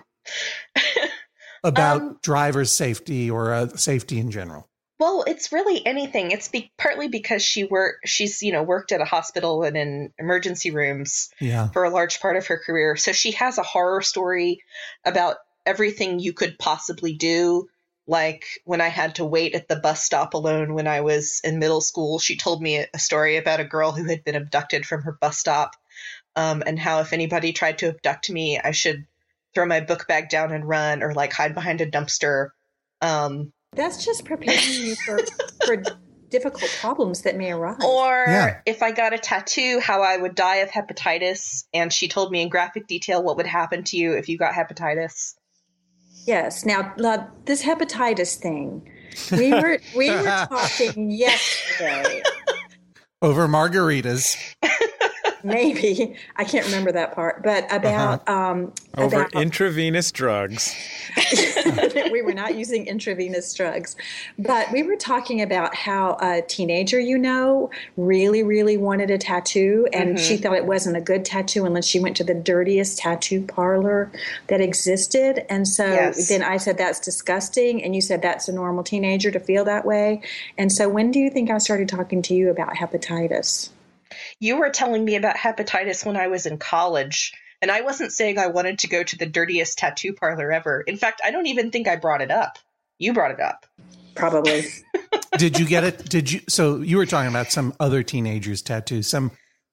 Speaker 2: about driver's safety or safety in general?
Speaker 4: Well, it's really anything. It's partly because she's worked at a hospital and in emergency rooms for a large part of her career. So she has a horror story about everything you could possibly do. Like when I had to wait at the bus stop alone when I was in middle school, she told me a story about a girl who had been abducted from her bus stop, and how if anybody tried to abduct me, I should throw my book bag down and run, or like hide behind a dumpster.
Speaker 3: That's just preparing you for difficult problems that may arise.
Speaker 4: Or if I got a tattoo, how I would die of hepatitis. And she told me in graphic detail what would happen to you if you got hepatitis.
Speaker 3: Yes. Now, this hepatitis thing, we were talking yesterday.
Speaker 2: Over margaritas.
Speaker 3: Maybe. I can't remember that part. But about...
Speaker 1: Over intravenous drugs.
Speaker 3: We were not using intravenous drugs. But we were talking about how a teenager, really, really wanted a tattoo. And she thought it wasn't a good tattoo unless she went to the dirtiest tattoo parlor that existed. And so then I said, that's disgusting. And you said that's a normal teenager to feel that way. And so when do you think I started talking to you about hepatitis?
Speaker 4: You were telling me about hepatitis when I was in college, and I wasn't saying I wanted to go to the dirtiest tattoo parlor ever. In fact, I don't even think I brought it up. You brought it up.
Speaker 3: Probably.
Speaker 2: Did you get it? So you were talking about some other teenager's tattoo, some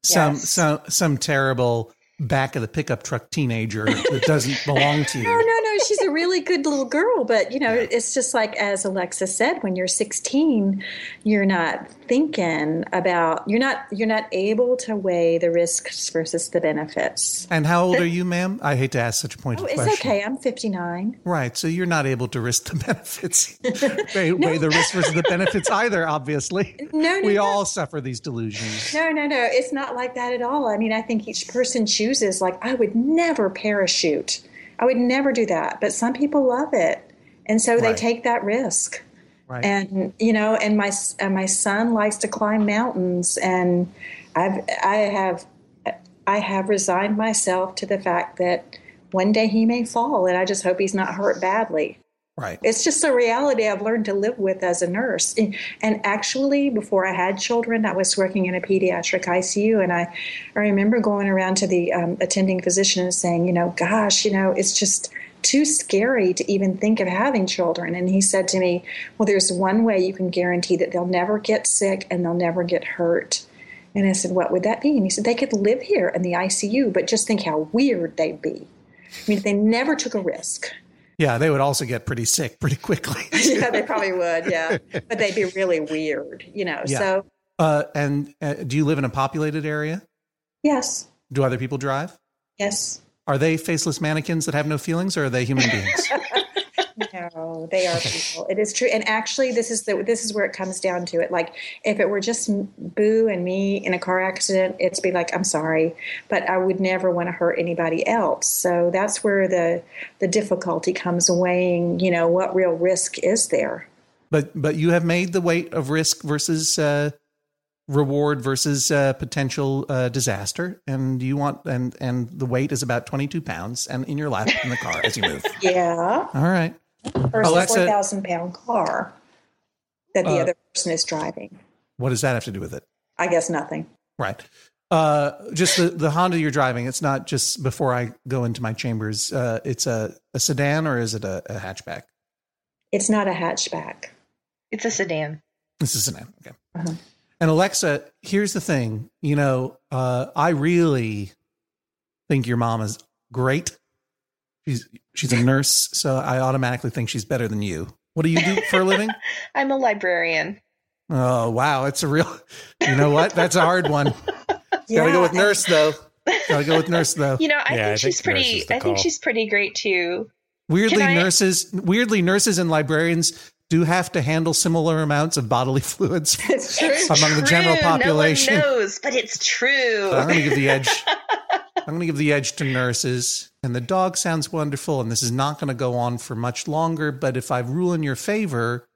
Speaker 2: terrible back of the pickup truck teenager that doesn't belong to you.
Speaker 3: No. She's a really good little girl. But, it's just like, as Alexa said, when you're 16, you're not thinking about, you're not able to weigh the risks versus the benefits.
Speaker 2: And how old are you, ma'am? I hate to ask such a pointed question.
Speaker 3: It's okay. I'm 59.
Speaker 2: Right. So you're not able to risk the benefits. weigh the risks versus the benefits either, obviously.
Speaker 3: No.
Speaker 2: We all suffer these delusions.
Speaker 3: No. It's not like that at all. I mean, I think each person chooses, like, I would never parachute. I would never do that. But some people love it. And so they take that risk. Right. And, and my son likes to climb mountains. And I have resigned myself to the fact that one day he may fall. And I just hope he's not hurt badly.
Speaker 2: Right.
Speaker 3: It's just a reality I've learned to live with as a nurse. And actually, before I had children, I was working in a pediatric ICU. And I remember going around to the attending physician and saying, gosh, it's just too scary to even think of having children. And he said to me, well, there's one way you can guarantee that they'll never get sick and they'll never get hurt. And I said, what would that be? And he said, they could live here in the ICU, but just think how weird they'd be. I mean, they never took a risk.
Speaker 2: Yeah, they would also get pretty sick pretty quickly.
Speaker 3: Yeah, they probably would, yeah. But they'd be really weird,
Speaker 2: Yeah.
Speaker 3: So.
Speaker 2: And do you live in a populated area?
Speaker 3: Yes.
Speaker 2: Do other people drive?
Speaker 3: Yes.
Speaker 2: Are they faceless mannequins that have no feelings, or are they human beings?
Speaker 3: No, they are people. It is true. And actually, this is where it comes down to it. Like, if it were just Boo and me in a car accident, it'd be like, I'm sorry, but I would never want to hurt anybody else. So that's where the difficulty comes, weighing, what real risk is there.
Speaker 2: But you have made the weight of risk versus reward versus potential disaster, and you want and the weight is about 22 pounds, and in your lap in the car as you move.
Speaker 3: Yeah.
Speaker 2: All right.
Speaker 3: Versus
Speaker 2: Alexa-
Speaker 3: a 4,000-pound car that the other person is driving.
Speaker 2: What does that have to do with it?
Speaker 3: I guess nothing.
Speaker 2: Right. Just the Honda you're driving. It's not just before I go into my chambers. It's a sedan, or is it a hatchback?
Speaker 3: It's not a hatchback.
Speaker 4: It's a sedan.
Speaker 2: It's a sedan. Okay.
Speaker 3: Uh-huh.
Speaker 2: And Alexa, here's the thing. I really think your mom is great. She's a nurse, so I automatically think she's better than you. What do you do for a living?
Speaker 4: I'm a librarian.
Speaker 2: Oh, wow. It's a real, you know what? That's a hard one. Gotta go with nurse though. I
Speaker 4: think she's pretty, I think she's pretty great too.
Speaker 2: Weirdly, nurses and librarians do have to handle similar amounts of bodily fluids among the general population.
Speaker 4: No one knows, but it's true.
Speaker 2: So I'm going to give the edge. I'm going to give the edge to nurses. And the dog sounds wonderful, and this is not going to go on for much longer. But if I rule in your favor,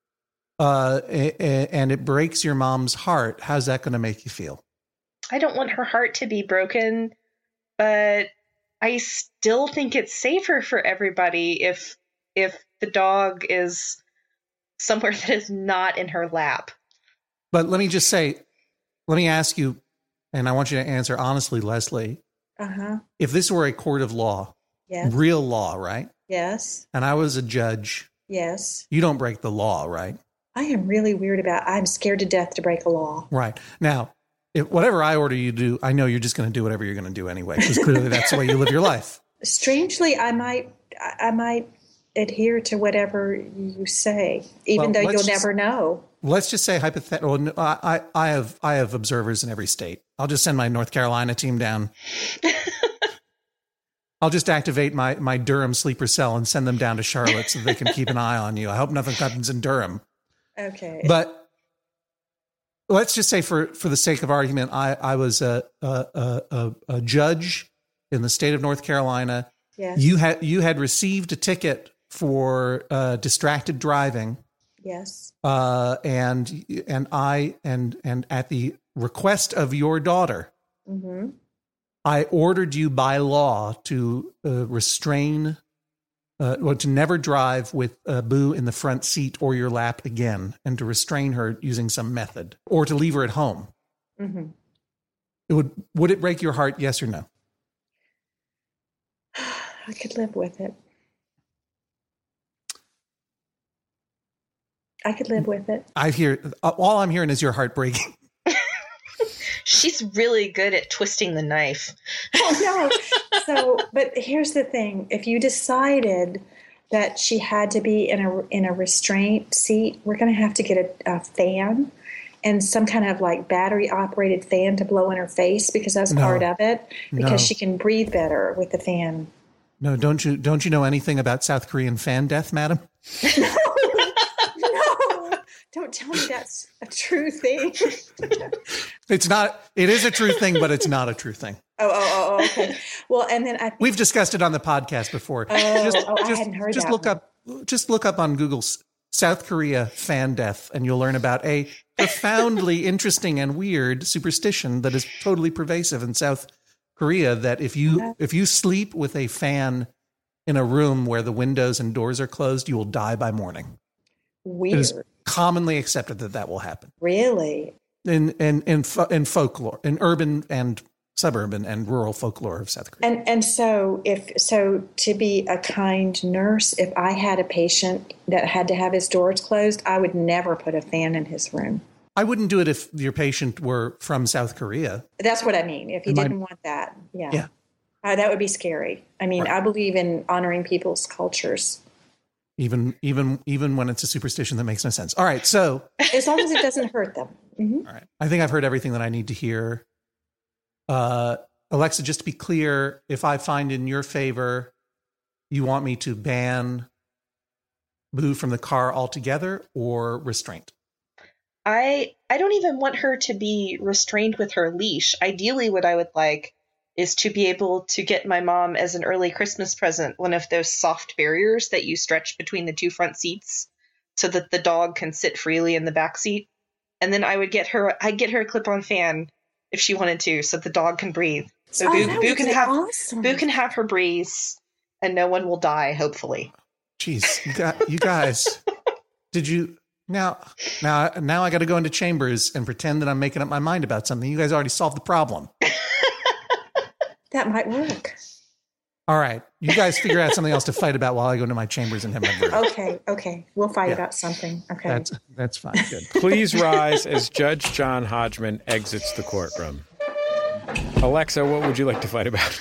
Speaker 2: and it breaks your mom's heart, how's that going to make you feel?
Speaker 4: I don't want her heart to be broken, but I still think it's safer for everybody if the dog is somewhere that is not in her lap.
Speaker 2: But let me ask you, and I want you to answer honestly, Leslie.
Speaker 3: Uh-huh.
Speaker 2: If this were a court of law,
Speaker 3: Yes.
Speaker 2: real law, right?
Speaker 3: Yes.
Speaker 2: And I was a judge,
Speaker 3: Yes.
Speaker 2: you don't break the law, right?
Speaker 3: I am really weird I'm scared to death to break a law.
Speaker 2: Right. Now, if whatever I order you to do, I know you're just going to do whatever you're going to do anyway, because clearly that's the way you live your life.
Speaker 3: Strangely, I might adhere to whatever you say, even though you'll never know.
Speaker 2: Let's just say hypothetical. I have observers in every state. I'll just send my North Carolina team down. I'll just activate my Durham sleeper cell and send them down to Charlotte so they can keep an eye on you. I hope nothing happens in Durham.
Speaker 3: Okay.
Speaker 2: But let's just say, for the sake of argument, I was a judge in the state of North Carolina.
Speaker 3: Yes.
Speaker 2: You had received a ticket for distracted driving.
Speaker 3: Yes.
Speaker 2: And at the request of your daughter,
Speaker 3: Mm-hmm.
Speaker 2: I ordered you by law to restrain, to never drive with Boo in the front seat or your lap again, and to restrain her using some method, or to leave her at home.
Speaker 3: Mm-hmm.
Speaker 2: Would it break your heart? Yes or no?
Speaker 3: I could live with it. I could live with it.
Speaker 2: All I'm hearing is your heart breaking.
Speaker 4: She's really good at twisting the knife.
Speaker 3: Oh, no. But here's the thing. If you decided that she had to be in a restraint seat, we're going to have to get a fan and some kind of like battery operated fan to blow in her face, because that's part of it, because she can breathe better with the fan.
Speaker 2: No, don't you know anything about South Korean fan death, madam?
Speaker 3: No. Don't tell me that's a true thing.
Speaker 2: It's not. It is a true thing, but it's not a true thing.
Speaker 3: Oh, okay. Well, and then
Speaker 2: we've discussed it on the podcast before.
Speaker 3: I hadn't heard that.
Speaker 2: Just look up on Google South Korea fan death, and you'll learn about a profoundly interesting and weird superstition that is totally pervasive in South Korea. That if you sleep with a fan in a room where the windows and doors are closed, you will die by morning.
Speaker 3: Weird.
Speaker 2: It is commonly accepted that will happen.
Speaker 3: Really?
Speaker 2: In folklore, in urban and suburban and rural folklore of South Korea.
Speaker 3: And so to be a kind nurse, if I had a patient that had to have his doors closed, I would never put a fan in his room.
Speaker 2: I wouldn't do it if your patient were from South Korea.
Speaker 3: That's what I mean. If you didn't want that. Yeah. That would be scary. I mean, right. I believe in honoring people's cultures.
Speaker 2: Even when it's a superstition that makes no sense. All right, so
Speaker 3: as long as it doesn't hurt them. Mm-hmm.
Speaker 2: All right, I think I've heard everything that I need to hear. Alexa, just to be clear, if I find in your favor, you want me to ban Boo from the car altogether or restraint?
Speaker 4: I don't even want her to be restrained with her leash. Ideally, what I would like is to be able to get my mom as an early Christmas present one of those soft barriers that you stretch between the two front seats so that the dog can sit freely in the back seat. and then I'd get her a clip-on fan if she wanted to, so the dog can breathe. So Boo can have her breeze, and no one will die, hopefully.
Speaker 2: Jeez, you guys, did you now I got to go into Chambers and pretend that I'm making up my mind about something. You guys already solved the problem.
Speaker 3: That might work.
Speaker 2: All right, you guys figure out something else to fight about while I go into my chambers and have my verdict.
Speaker 3: Okay. We'll fight about something. Okay.
Speaker 2: That's fine. Good.
Speaker 1: Please rise as Judge John Hodgman exits the courtroom. Alexa, what would you like to fight about?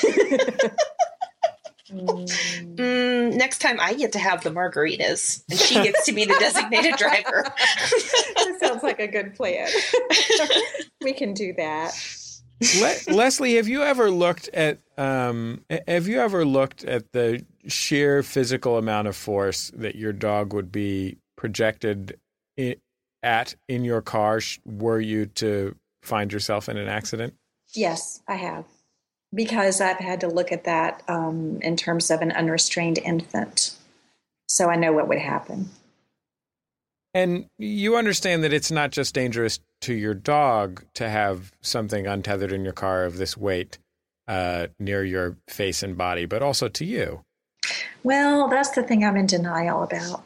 Speaker 4: Next time I get to have the margaritas, and she gets to be the designated driver.
Speaker 3: That sounds like a good plan. We can do that.
Speaker 1: Leslie, have you ever looked at the sheer physical amount of force that your dog would be projected in your car were you to find yourself in an accident?
Speaker 3: Yes, I have. Because I've had to look at that in terms of an unrestrained infant. So I know what would happen. And
Speaker 1: you understand that it's not just dangerous to your dog to have something untethered in your car of this weight near your face and body, but also to you. Well, that's the thing I'm in denial about.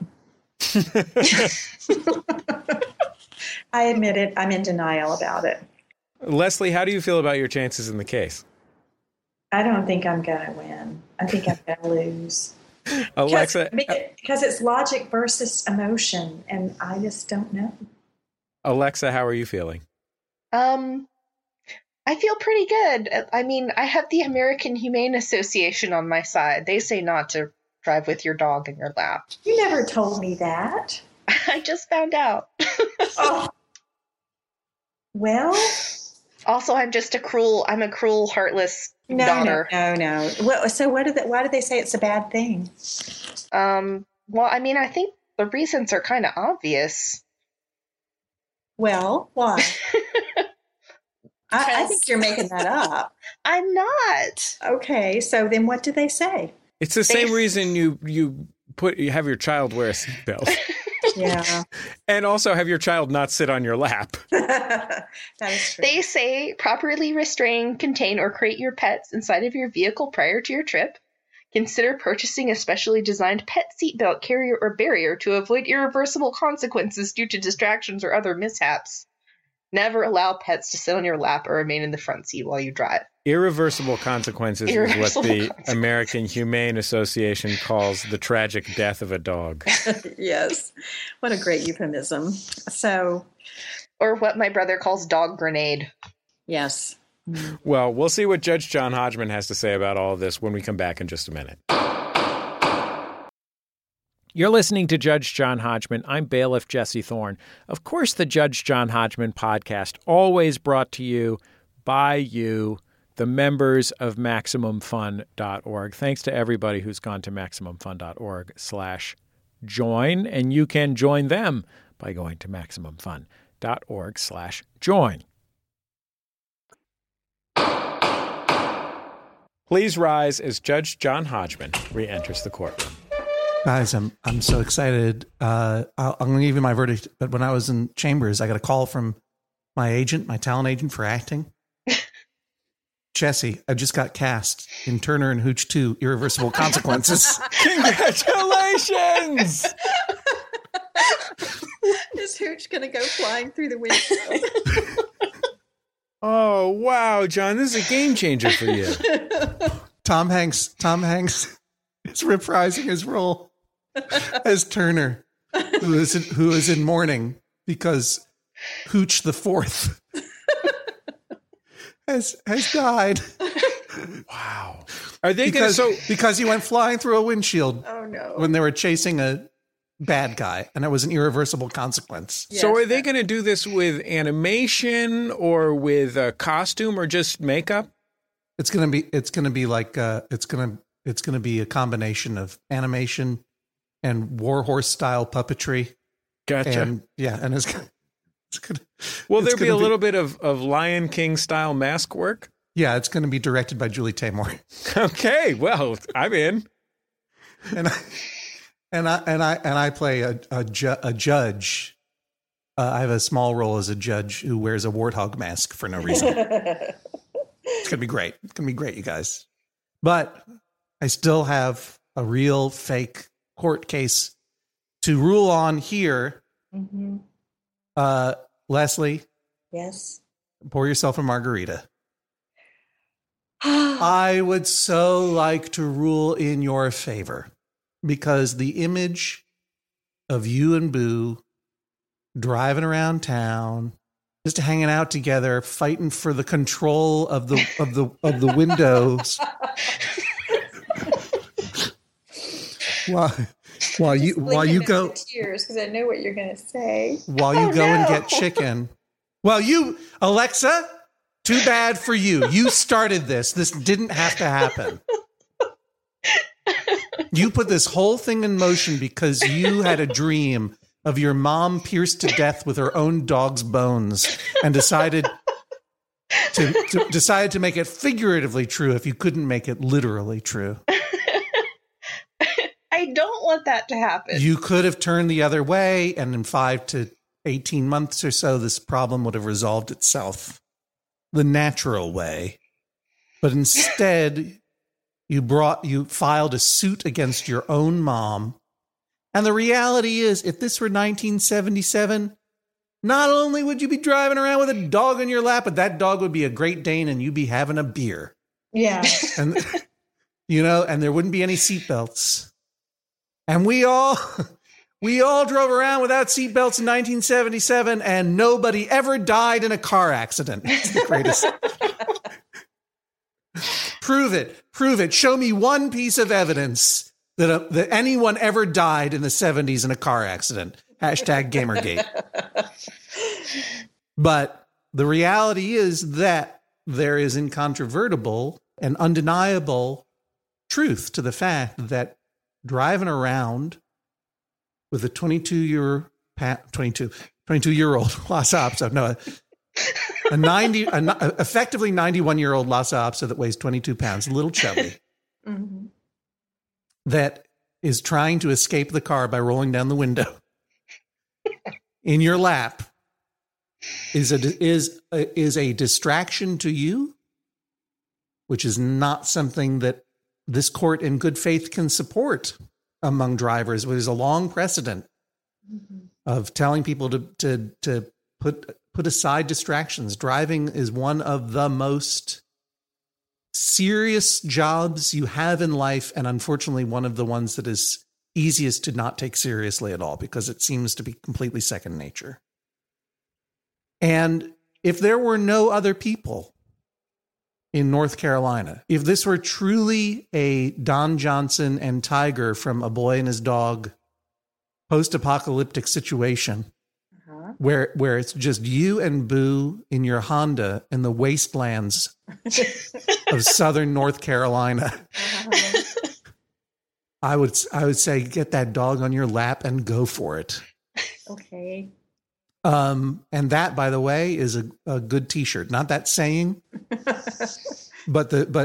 Speaker 1: I admit it. I'm in denial about it. Leslie, how do you feel about your chances in the case? I don't think I'm going to win. I think I'm going to lose. Alexa, because it's logic versus emotion, and I just don't know. Alexa, how are you feeling?
Speaker 4: I feel pretty good. I mean, I have the American Humane Association on my side. They say not to drive with your dog in your lap.
Speaker 3: You never told me that.
Speaker 4: I just found out.
Speaker 3: Oh. Well.
Speaker 4: Also, I'm a cruel, heartless daughter.
Speaker 3: No. So why do they say it's a bad thing?
Speaker 4: Well, I mean, I think the reasons are kind of obvious.
Speaker 3: Well, why? I think you're making that up.
Speaker 4: I'm not.
Speaker 3: Okay, so then what do they say?
Speaker 1: It's the same reason you have your child wear a seatbelt.
Speaker 3: Yeah.
Speaker 1: And also have your child not sit on your lap.
Speaker 3: That is true.
Speaker 4: They say properly restrain, contain, or crate your pets inside of your vehicle prior to your trip. Consider purchasing a specially designed pet seatbelt carrier or barrier to avoid irreversible consequences due to distractions or other mishaps. Never allow pets to sit on your lap or remain in the front seat while you drive.
Speaker 1: Irreversible consequences is what the American Humane Association calls the tragic death of a dog.
Speaker 3: Yes. What a great euphemism. So,
Speaker 4: or what my brother calls dog grenade.
Speaker 3: Yes.
Speaker 1: Well, we'll see what Judge John Hodgman has to say about all of this when we come back in just a minute. You're listening to Judge John Hodgman. I'm bailiff Jesse Thorne. Of course, the Judge John Hodgman podcast, always brought to you by you, the members of MaximumFun.org. Thanks to everybody who's gone to MaximumFun.org/join, and you can join them by going to MaximumFun.org/join. Please rise as Judge John Hodgman re-enters the courtroom.
Speaker 2: Guys, I'm so excited. I'm going to give you my verdict. But when I was in Chambers, I got a call from my talent agent for acting. Jesse, I just got cast in Turner and Hooch 2, Irreversible Consequences.
Speaker 1: Congratulations!
Speaker 3: Is Hooch going to go flying through the window?
Speaker 1: Oh, wow, John, this is a game changer for you.
Speaker 2: Tom Hanks is reprising his role as Turner, who is in mourning because Hooch the Fourth has died.
Speaker 1: Wow. Are they
Speaker 2: because he went flying through a windshield?
Speaker 3: Oh no.
Speaker 2: When they were chasing a bad guy, and it was an irreversible consequence.
Speaker 3: Yes,
Speaker 1: so are they going to do this with animation or with a costume or just makeup?
Speaker 2: It's going to be a combination of animation and Warhorse style puppetry.
Speaker 1: Gotcha.
Speaker 2: And it's gonna.
Speaker 1: Will there be a little bit of Lion King style mask work?
Speaker 2: Yeah, it's going to be directed by Julie Taymor.
Speaker 1: Okay, well, I'm in.
Speaker 2: And I play a judge I have a small role as a judge who wears a warthog mask for no reason. It's going to be great. It's going to be great, you guys. But I still have a real fake court case to rule on here.
Speaker 6: Mm-hmm.
Speaker 2: Leslie.
Speaker 6: Yes.
Speaker 2: Pour yourself a margarita. I would so like to rule in your favor because the image of you and Boo driving around town, just hanging out together, fighting for the control of the windows. While you go
Speaker 3: tears because I know what you're going to say.
Speaker 2: While you go and get chicken. Well, Alexa, too bad for you. You started this. This didn't have to happen. You put this whole thing in motion because you had a dream of your mom pierced to death with her own dog's bones and decided to make it figuratively true if you couldn't make it literally true.
Speaker 4: I don't want that to happen.
Speaker 2: You could have turned the other way, and in 5 to 18 months or so, this problem would have resolved itself the natural way. But instead, you filed a suit against your own mom. And the reality is, if this were 1977, not only would you be driving around with a dog in your lap, but that dog would be a Great Dane and you'd be having a beer.
Speaker 3: Yeah.
Speaker 2: And, and there wouldn't be any seatbelts. And we all drove around without seatbelts in 1977 and nobody ever died in a car accident. It's the greatest. Prove it. Show me one piece of evidence that anyone ever died in the 70s in a car accident. #Gamergate. But the reality is that there is incontrovertible and undeniable truth to the fact that driving around with a 22-year-old Lhasa Apso, no, effectively 91-year-old Lhasa Apso that weighs 22 pounds, a little chubby, mm-hmm. that is trying to escape the car by rolling down the window in your lap is a distraction to you, which is not something that this court in good faith can support among drivers. There's a long precedent mm-hmm. of telling people to put aside distractions. Driving is one of the most serious jobs you have in life, and unfortunately one of the ones that is easiest to not take seriously at all because it seems to be completely second nature. And if there were no other people in North Carolina, if this were truly a Don Johnson and Tiger from A Boy and His Dog post-apocalyptic situation, uh-huh. where it's just you and Boo in your Honda in the wastelands of southern North Carolina, uh-huh. I would say get that dog on your lap and go for it.
Speaker 3: Okay.
Speaker 2: And that, by the way, is a good T-shirt. Not that saying, get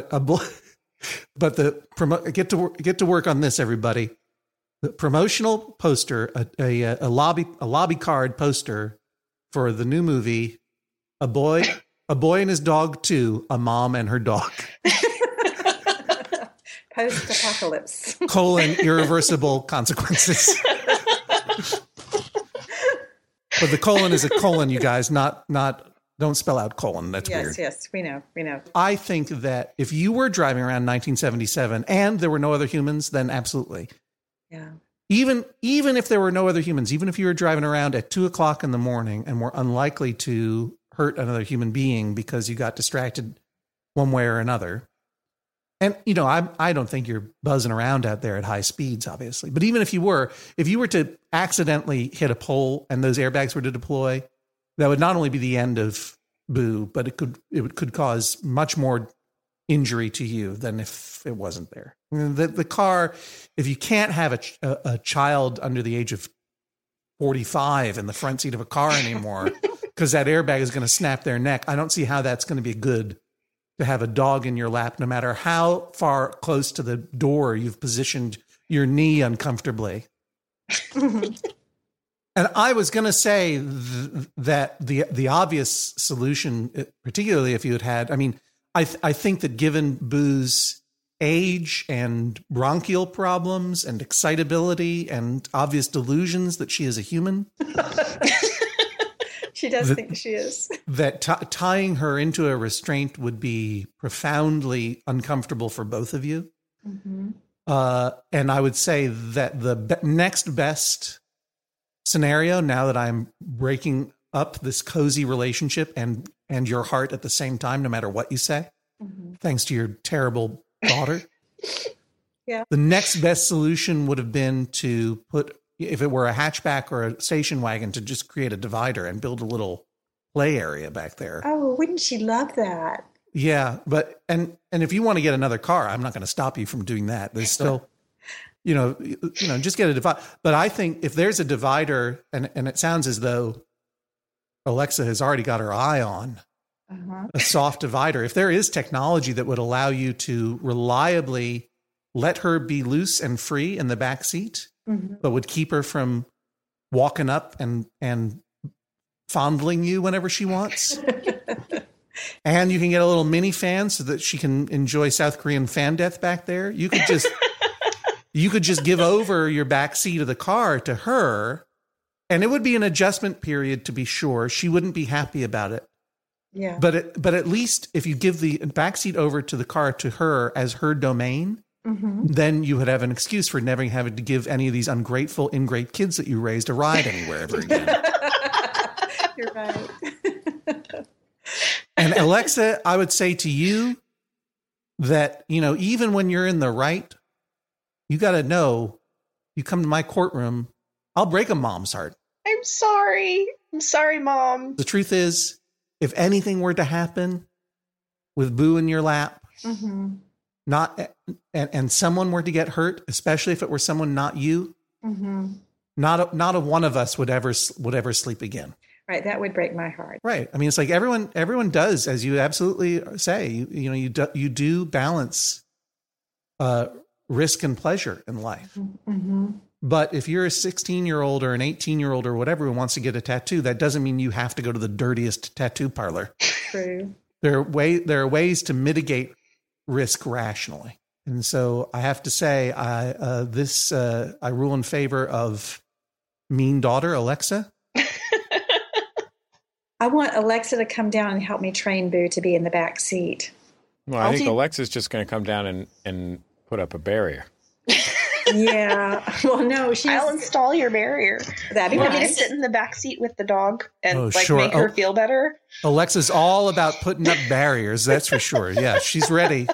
Speaker 2: to work on this, everybody. The promotional poster, a lobby card poster for the new movie, A Boy and His Dog 2, A Mom and Her Dog.
Speaker 3: Post-apocalypse.
Speaker 2: Irreversible consequences. But the colon is a colon, you guys, not don't spell out colon. That's weird.
Speaker 3: Yes, we know.
Speaker 2: I think that if you were driving around 1977 and there were no other humans, then absolutely.
Speaker 3: Yeah.
Speaker 2: Even if there were no other humans, even if you were driving around at 2:00 in the morning and were unlikely to hurt another human being because you got distracted one way or another. And, I don't think you're buzzing around out there at high speeds, obviously. But even if you were to accidentally hit a pole and those airbags were to deploy, that would not only be the end of Boo, but it could cause much more injury to you than if it wasn't there. The car, if you can't have a child under the age of 45 in the front seat of a car anymore, because that airbag is going to snap their neck, I don't see how that's going to be good to have a dog in your lap, no matter how far close to the door you've positioned your knee uncomfortably. And I was going to say that the obvious solution, particularly if you had, I mean, I think that given Boo's age and bronchial problems and excitability and obvious delusions that she is a human.
Speaker 3: She does think she is.
Speaker 2: That tying her into a restraint would be profoundly uncomfortable for both of you. Mm-hmm. And I would say that the next best scenario, now that I'm breaking up this cozy relationship and your heart at the same time, no matter what you say, thanks to your terrible daughter.
Speaker 3: Yeah.
Speaker 2: The next best solution would have been to put, if it were a hatchback or a station wagon, to just create a divider and build a little play area back there.
Speaker 3: Oh, wouldn't she love that?
Speaker 2: Yeah, but and if you want to get another car, I'm not going to stop you from doing that. There's still, just get a divider. But I think if there's a divider, and it sounds as though Alexa has already got her eye on a soft divider. If there is technology that would allow you to reliably let her be loose and free in the back seat, but would keep her from walking up and fondling you whenever she wants. And you can get a little mini fan so that she can enjoy South Korean fan death back there. You could just give over your back seat of the car to her, and it would be an adjustment period, to be sure. She wouldn't be happy about it.
Speaker 3: Yeah.
Speaker 2: But at least if you give the back seat over to the car to her as her domain, then you would have an excuse for never having to give any of these ungrateful, ingrate kids that you raised a ride anywhere ever again.
Speaker 3: You're right.
Speaker 2: And Alexa, I would say to you that, even when you're in the right, you got to know, you come to my courtroom, I'll break a mom's heart.
Speaker 4: I'm sorry. I'm sorry, Mom.
Speaker 2: The truth is, if anything were to happen with Boo in your lap, and someone were to get hurt, especially if it were someone not you, not a one of us would ever sleep again.
Speaker 3: Right, that would break my heart.
Speaker 2: Right. I mean, it's like everyone does, as you absolutely say. You do balance risk and pleasure in life. But if you're a 16-year-old or an 18-year-old or whatever who wants to get a tattoo, that doesn't mean you have to go to the dirtiest tattoo parlor.
Speaker 3: True.
Speaker 2: There are ways to mitigate risk rationally. And so I have to say, I rule in favor of mean daughter Alexa.
Speaker 3: I want Alexa to come down and help me train Boo to be in the back seat.
Speaker 1: Well, I think Alexa's just going to come down and put up a barrier.
Speaker 3: Yeah. Well, no,
Speaker 4: I'll install your barrier.
Speaker 3: That'd be
Speaker 4: nice. Want me to sit in the back seat with the dog and make her feel better?
Speaker 2: Alexa's all about putting up barriers. That's for sure. Yeah, she's ready.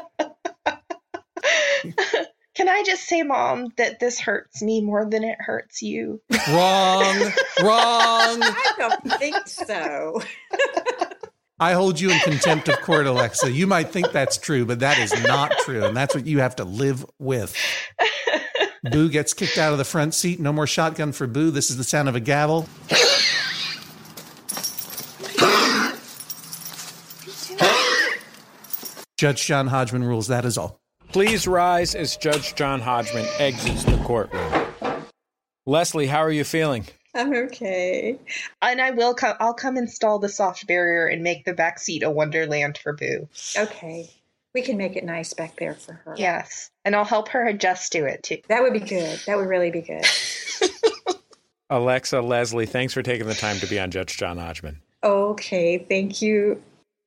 Speaker 4: Can I just say, Mom, that this hurts me more than it hurts you?
Speaker 2: Wrong.
Speaker 3: I don't think so.
Speaker 2: I hold you in contempt of court, Alexa. You might think that's true, but that is not true. And that's what you have to live with. Boo gets kicked out of the front seat. No more shotgun for Boo. This is the sound of a gavel. Judge John Hodgman rules. That is all.
Speaker 1: Please rise as Judge John Hodgman exits the courtroom. Leslie, how are you feeling?
Speaker 3: I'm okay.
Speaker 4: And I'll come install the soft barrier and make the back seat a wonderland for Boo.
Speaker 3: Okay. We can make it nice back there for her.
Speaker 4: Yes. And I'll help her adjust to it, too.
Speaker 3: That would be good. That would really be good.
Speaker 1: Alexa, Leslie, thanks for taking the time to be on Judge John Hodgman.
Speaker 3: Okay. Thank you.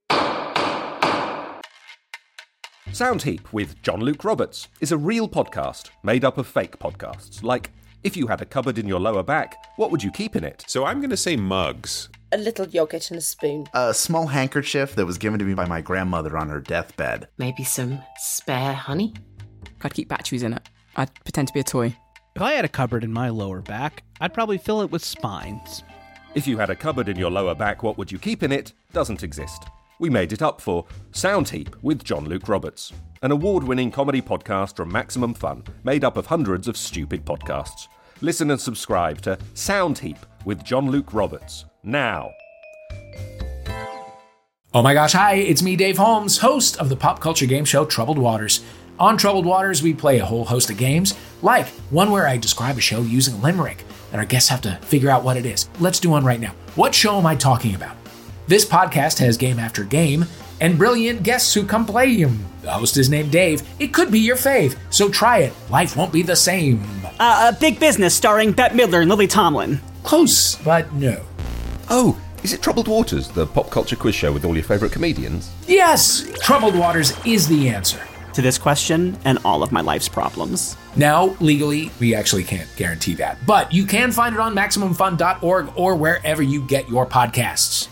Speaker 7: Soundheap with John Luke Roberts is a real podcast made up of fake podcasts. Like, if you had a cupboard in your lower back, what would you keep in it?
Speaker 8: So I'm going to say mugs.
Speaker 9: A little yogurt and a spoon.
Speaker 10: A small handkerchief that was given to me by my grandmother on her deathbed.
Speaker 11: Maybe some spare honey.
Speaker 12: I'd keep batteries in it. I'd pretend to be a toy.
Speaker 13: If I had a cupboard in my lower back, I'd probably fill it with spines.
Speaker 7: If you had a cupboard in your lower back, what would you keep in it? Doesn't exist. We made it up for Soundheap with John Luke Roberts, an award-winning comedy podcast from Maximum Fun, made up of hundreds of stupid podcasts. Listen and subscribe to Soundheap with John Luke Roberts now.
Speaker 14: Oh my gosh, hi, it's me, Dave Holmes, host of the pop culture game show Troubled Waters. On Troubled Waters, we play a whole host of games, like one where I describe a show using a limerick, and our guests have to figure out what it is. Let's do one right now. What show am I talking about? This podcast has game after game, and brilliant guests who come play them. The host is named Dave. It could be your fave, so try it. Life won't be the same.
Speaker 15: Big Business, starring Bette Midler and Lily Tomlin.
Speaker 14: Close, but no.
Speaker 7: Oh, is it Troubled Waters, the pop culture quiz show with all your favourite comedians?
Speaker 14: Yes! Troubled Waters is the answer
Speaker 15: to this question and all of my life's problems.
Speaker 14: Now, legally, we actually can't guarantee that, but you can find it on MaximumFun.org or wherever you get your podcasts.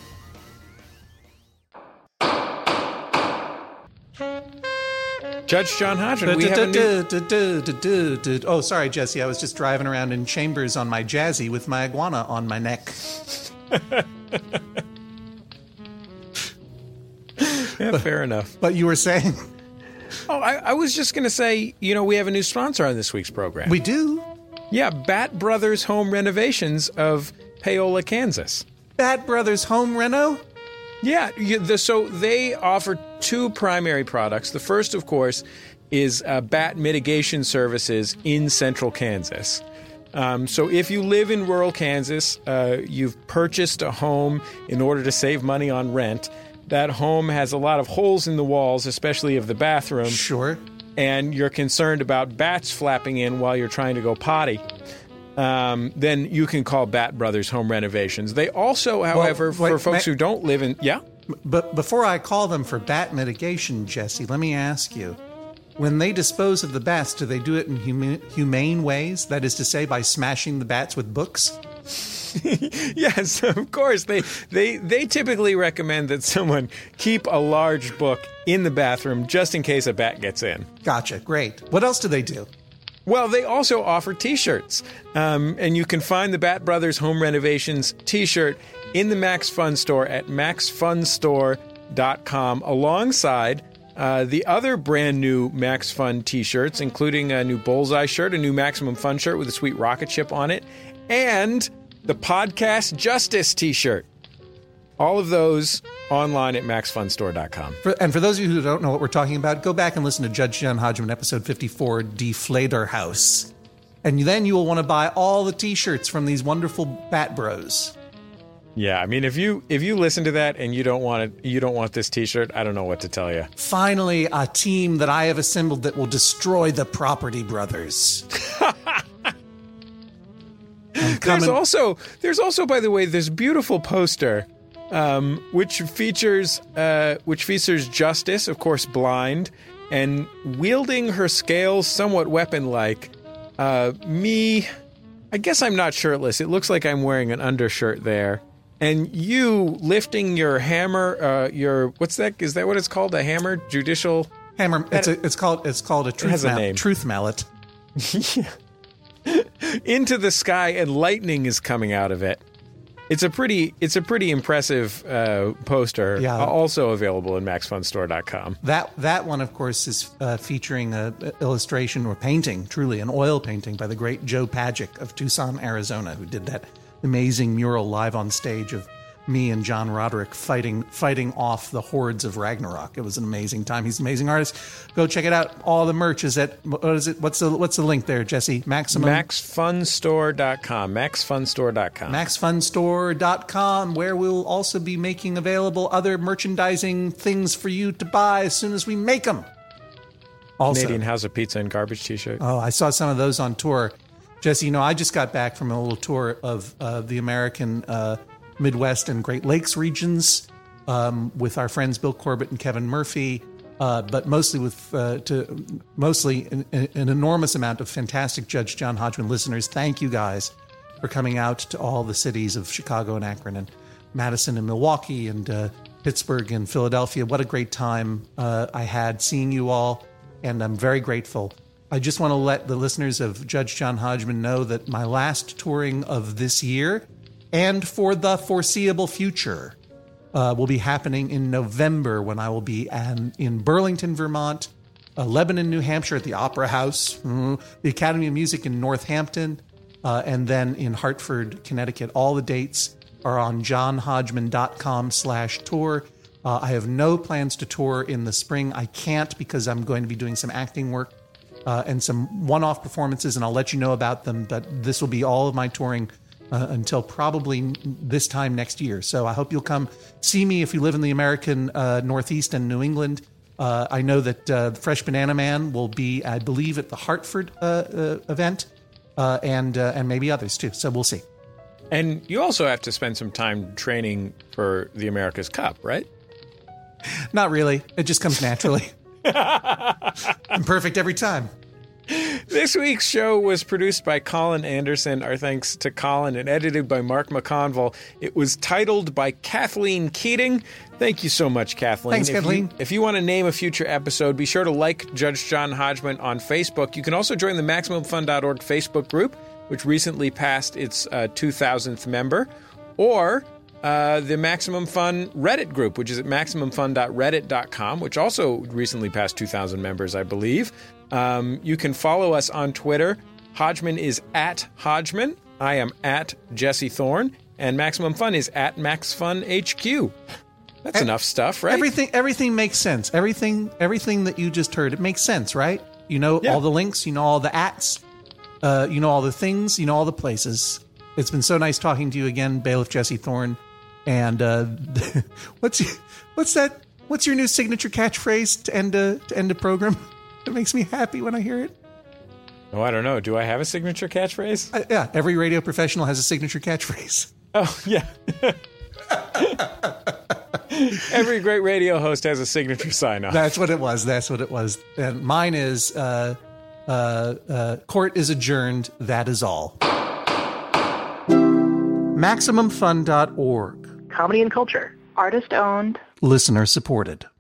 Speaker 1: Judge John Hodgman, we have a new...
Speaker 2: Oh, sorry, Jesse. I was just driving around in Chambers on my Jazzy with my iguana on my neck.
Speaker 1: Yeah, fair enough.
Speaker 2: But you were saying...
Speaker 1: Oh, I was just going to say, we have a new sponsor on this week's program.
Speaker 2: We do?
Speaker 1: Yeah, Bat Brothers Home Renovations of Paola, Kansas.
Speaker 2: Bat Brothers Home Reno?
Speaker 1: Yeah, so they offer two primary products. The first, of course, is bat mitigation services in central Kansas. So if you live in rural Kansas, you've purchased a home in order to save money on rent. That home has a lot of holes in the walls, especially of the bathroom.
Speaker 2: Sure.
Speaker 1: And you're concerned about bats flapping in while you're trying to go potty. Then you can call Bat Brothers Home Renovations. They also, however, for folks who don't live in... Yeah?
Speaker 2: But before I call them for bat mitigation, Jesse, let me ask you. When they dispose of the bats, do they do it in humane ways? That is to say, by smashing the bats with books?
Speaker 1: Yes, of course. They typically recommend that someone keep a large book in the bathroom just in case a bat gets in.
Speaker 2: Gotcha. Great. What else do they do?
Speaker 1: Well, they also offer T-shirts, and you can find the Bat Brothers Home Renovations T-shirt in the Max Fun store at maxfunstore.com alongside the other brand new Max Fun T-shirts, including a new Bullseye shirt, a new Maximum Fun shirt with a sweet rocket ship on it, and the Podcast Justice T-shirt. All of those online at maxfunstore.com.
Speaker 2: And for those of you who don't know what we're talking about, go back and listen to Judge John Hodgman, episode 54, Deflator House. And then you will want to buy all the T-shirts from these wonderful Bat Bros.
Speaker 1: Yeah, I mean, if you listen to that and you don't want this T-shirt, I don't know what to tell you.
Speaker 2: Finally, a team that I have assembled that will destroy the Property Brothers.
Speaker 1: There's also, by the way, this beautiful poster, which features Justice, of course, blind, and wielding her scales somewhat weapon-like. Me, I guess I'm not shirtless. It looks like I'm wearing an undershirt there. And you lifting your hammer, what's that? Is that what it's called? A hammer? Judicial
Speaker 2: hammer? It's called a truth mallet.
Speaker 1: Yeah. Into the sky, and lightning is coming out of it. It's a pretty impressive poster. Yeah. Also available in maxfunstore.com.
Speaker 2: That one, of course, is featuring an illustration or painting, truly an oil painting by the great Joe Pagic of Tucson, Arizona, who did that amazing mural live on stage of me and John Roderick fighting off the hordes of Ragnarok. It was an amazing time. He's an amazing artist. Go check it out. All the merch is at, what is it? What's the link there, Jesse?
Speaker 1: Maxfunstore.com. Maxfunstore.com.
Speaker 2: Maxfunstore.com, where we'll also be making available other merchandising things for you to buy as soon as we make them. Also,
Speaker 1: Canadian House of Pizza and Garbage T-shirt.
Speaker 2: Oh, I saw some of those on tour. Jesse, I just got back from a little tour of the American Midwest and Great Lakes regions with our friends Bill Corbett and Kevin Murphy, but mostly an enormous amount of fantastic Judge John Hodgman listeners. Thank you guys for coming out to all the cities of Chicago and Akron and Madison and Milwaukee and Pittsburgh and Philadelphia. What a great time I had seeing you all, and I'm very grateful. I just want to let the listeners of Judge John Hodgman know that my last touring of this year and for the foreseeable future will be happening in November, when I will be in Burlington, Vermont, Lebanon, New Hampshire at the Opera House, the Academy of Music in Northampton, and then in Hartford, Connecticut. All the dates are on johnhodgman.com/tour. I have no plans to tour in the spring. I can't because I'm going to be doing some acting work and some one-off performances, and I'll let you know about them. But this will be all of my touring until probably this time next year. So I hope you'll come see me if you live in the American Northeast and New England. I know that Fresh Banana Man will be, I believe, at the Hartford event and maybe others too. So we'll see.
Speaker 1: And you also have to spend some time training for the America's Cup, right?
Speaker 2: Not really. It just comes naturally. I'm perfect every time.
Speaker 1: This week's show was produced by Colin Anderson. Our thanks to Colin, and edited by Mark McConville. It was titled by Kathleen Keating. Thank you so much, Kathleen.
Speaker 2: Thanks, Kathleen.
Speaker 1: If you want to name a future episode, be sure to like Judge John Hodgman on Facebook. You can also join the MaximumFun.org Facebook group, which recently passed its 2,000th member, or the Maximum Fun Reddit group, which is at MaximumFun.reddit.com, which also recently passed 2,000 members, I believe. You can follow us on Twitter. Hodgman is at Hodgman. I am at Jesse Thorne. And Maximum Fun is at MaxFunHQ. That's enough stuff, right?
Speaker 2: Everything makes sense. Everything that you just heard, it makes sense, right? You know all the links, you know all the ats, you know all the things, you know all the places. It's been so nice talking to you again, Bailiff Jesse Thorne. And what's your new signature catchphrase to end a program? It makes me happy when I hear it.
Speaker 1: Oh, I don't know. Do I have a signature catchphrase?
Speaker 2: Yeah, every radio professional has a signature catchphrase.
Speaker 1: Oh, yeah. Every great radio host has a signature sign-off.
Speaker 2: That's what it was. And mine is, court is adjourned. That is all. MaximumFun.org.
Speaker 16: Comedy and culture. Artist owned.
Speaker 2: Listener supported.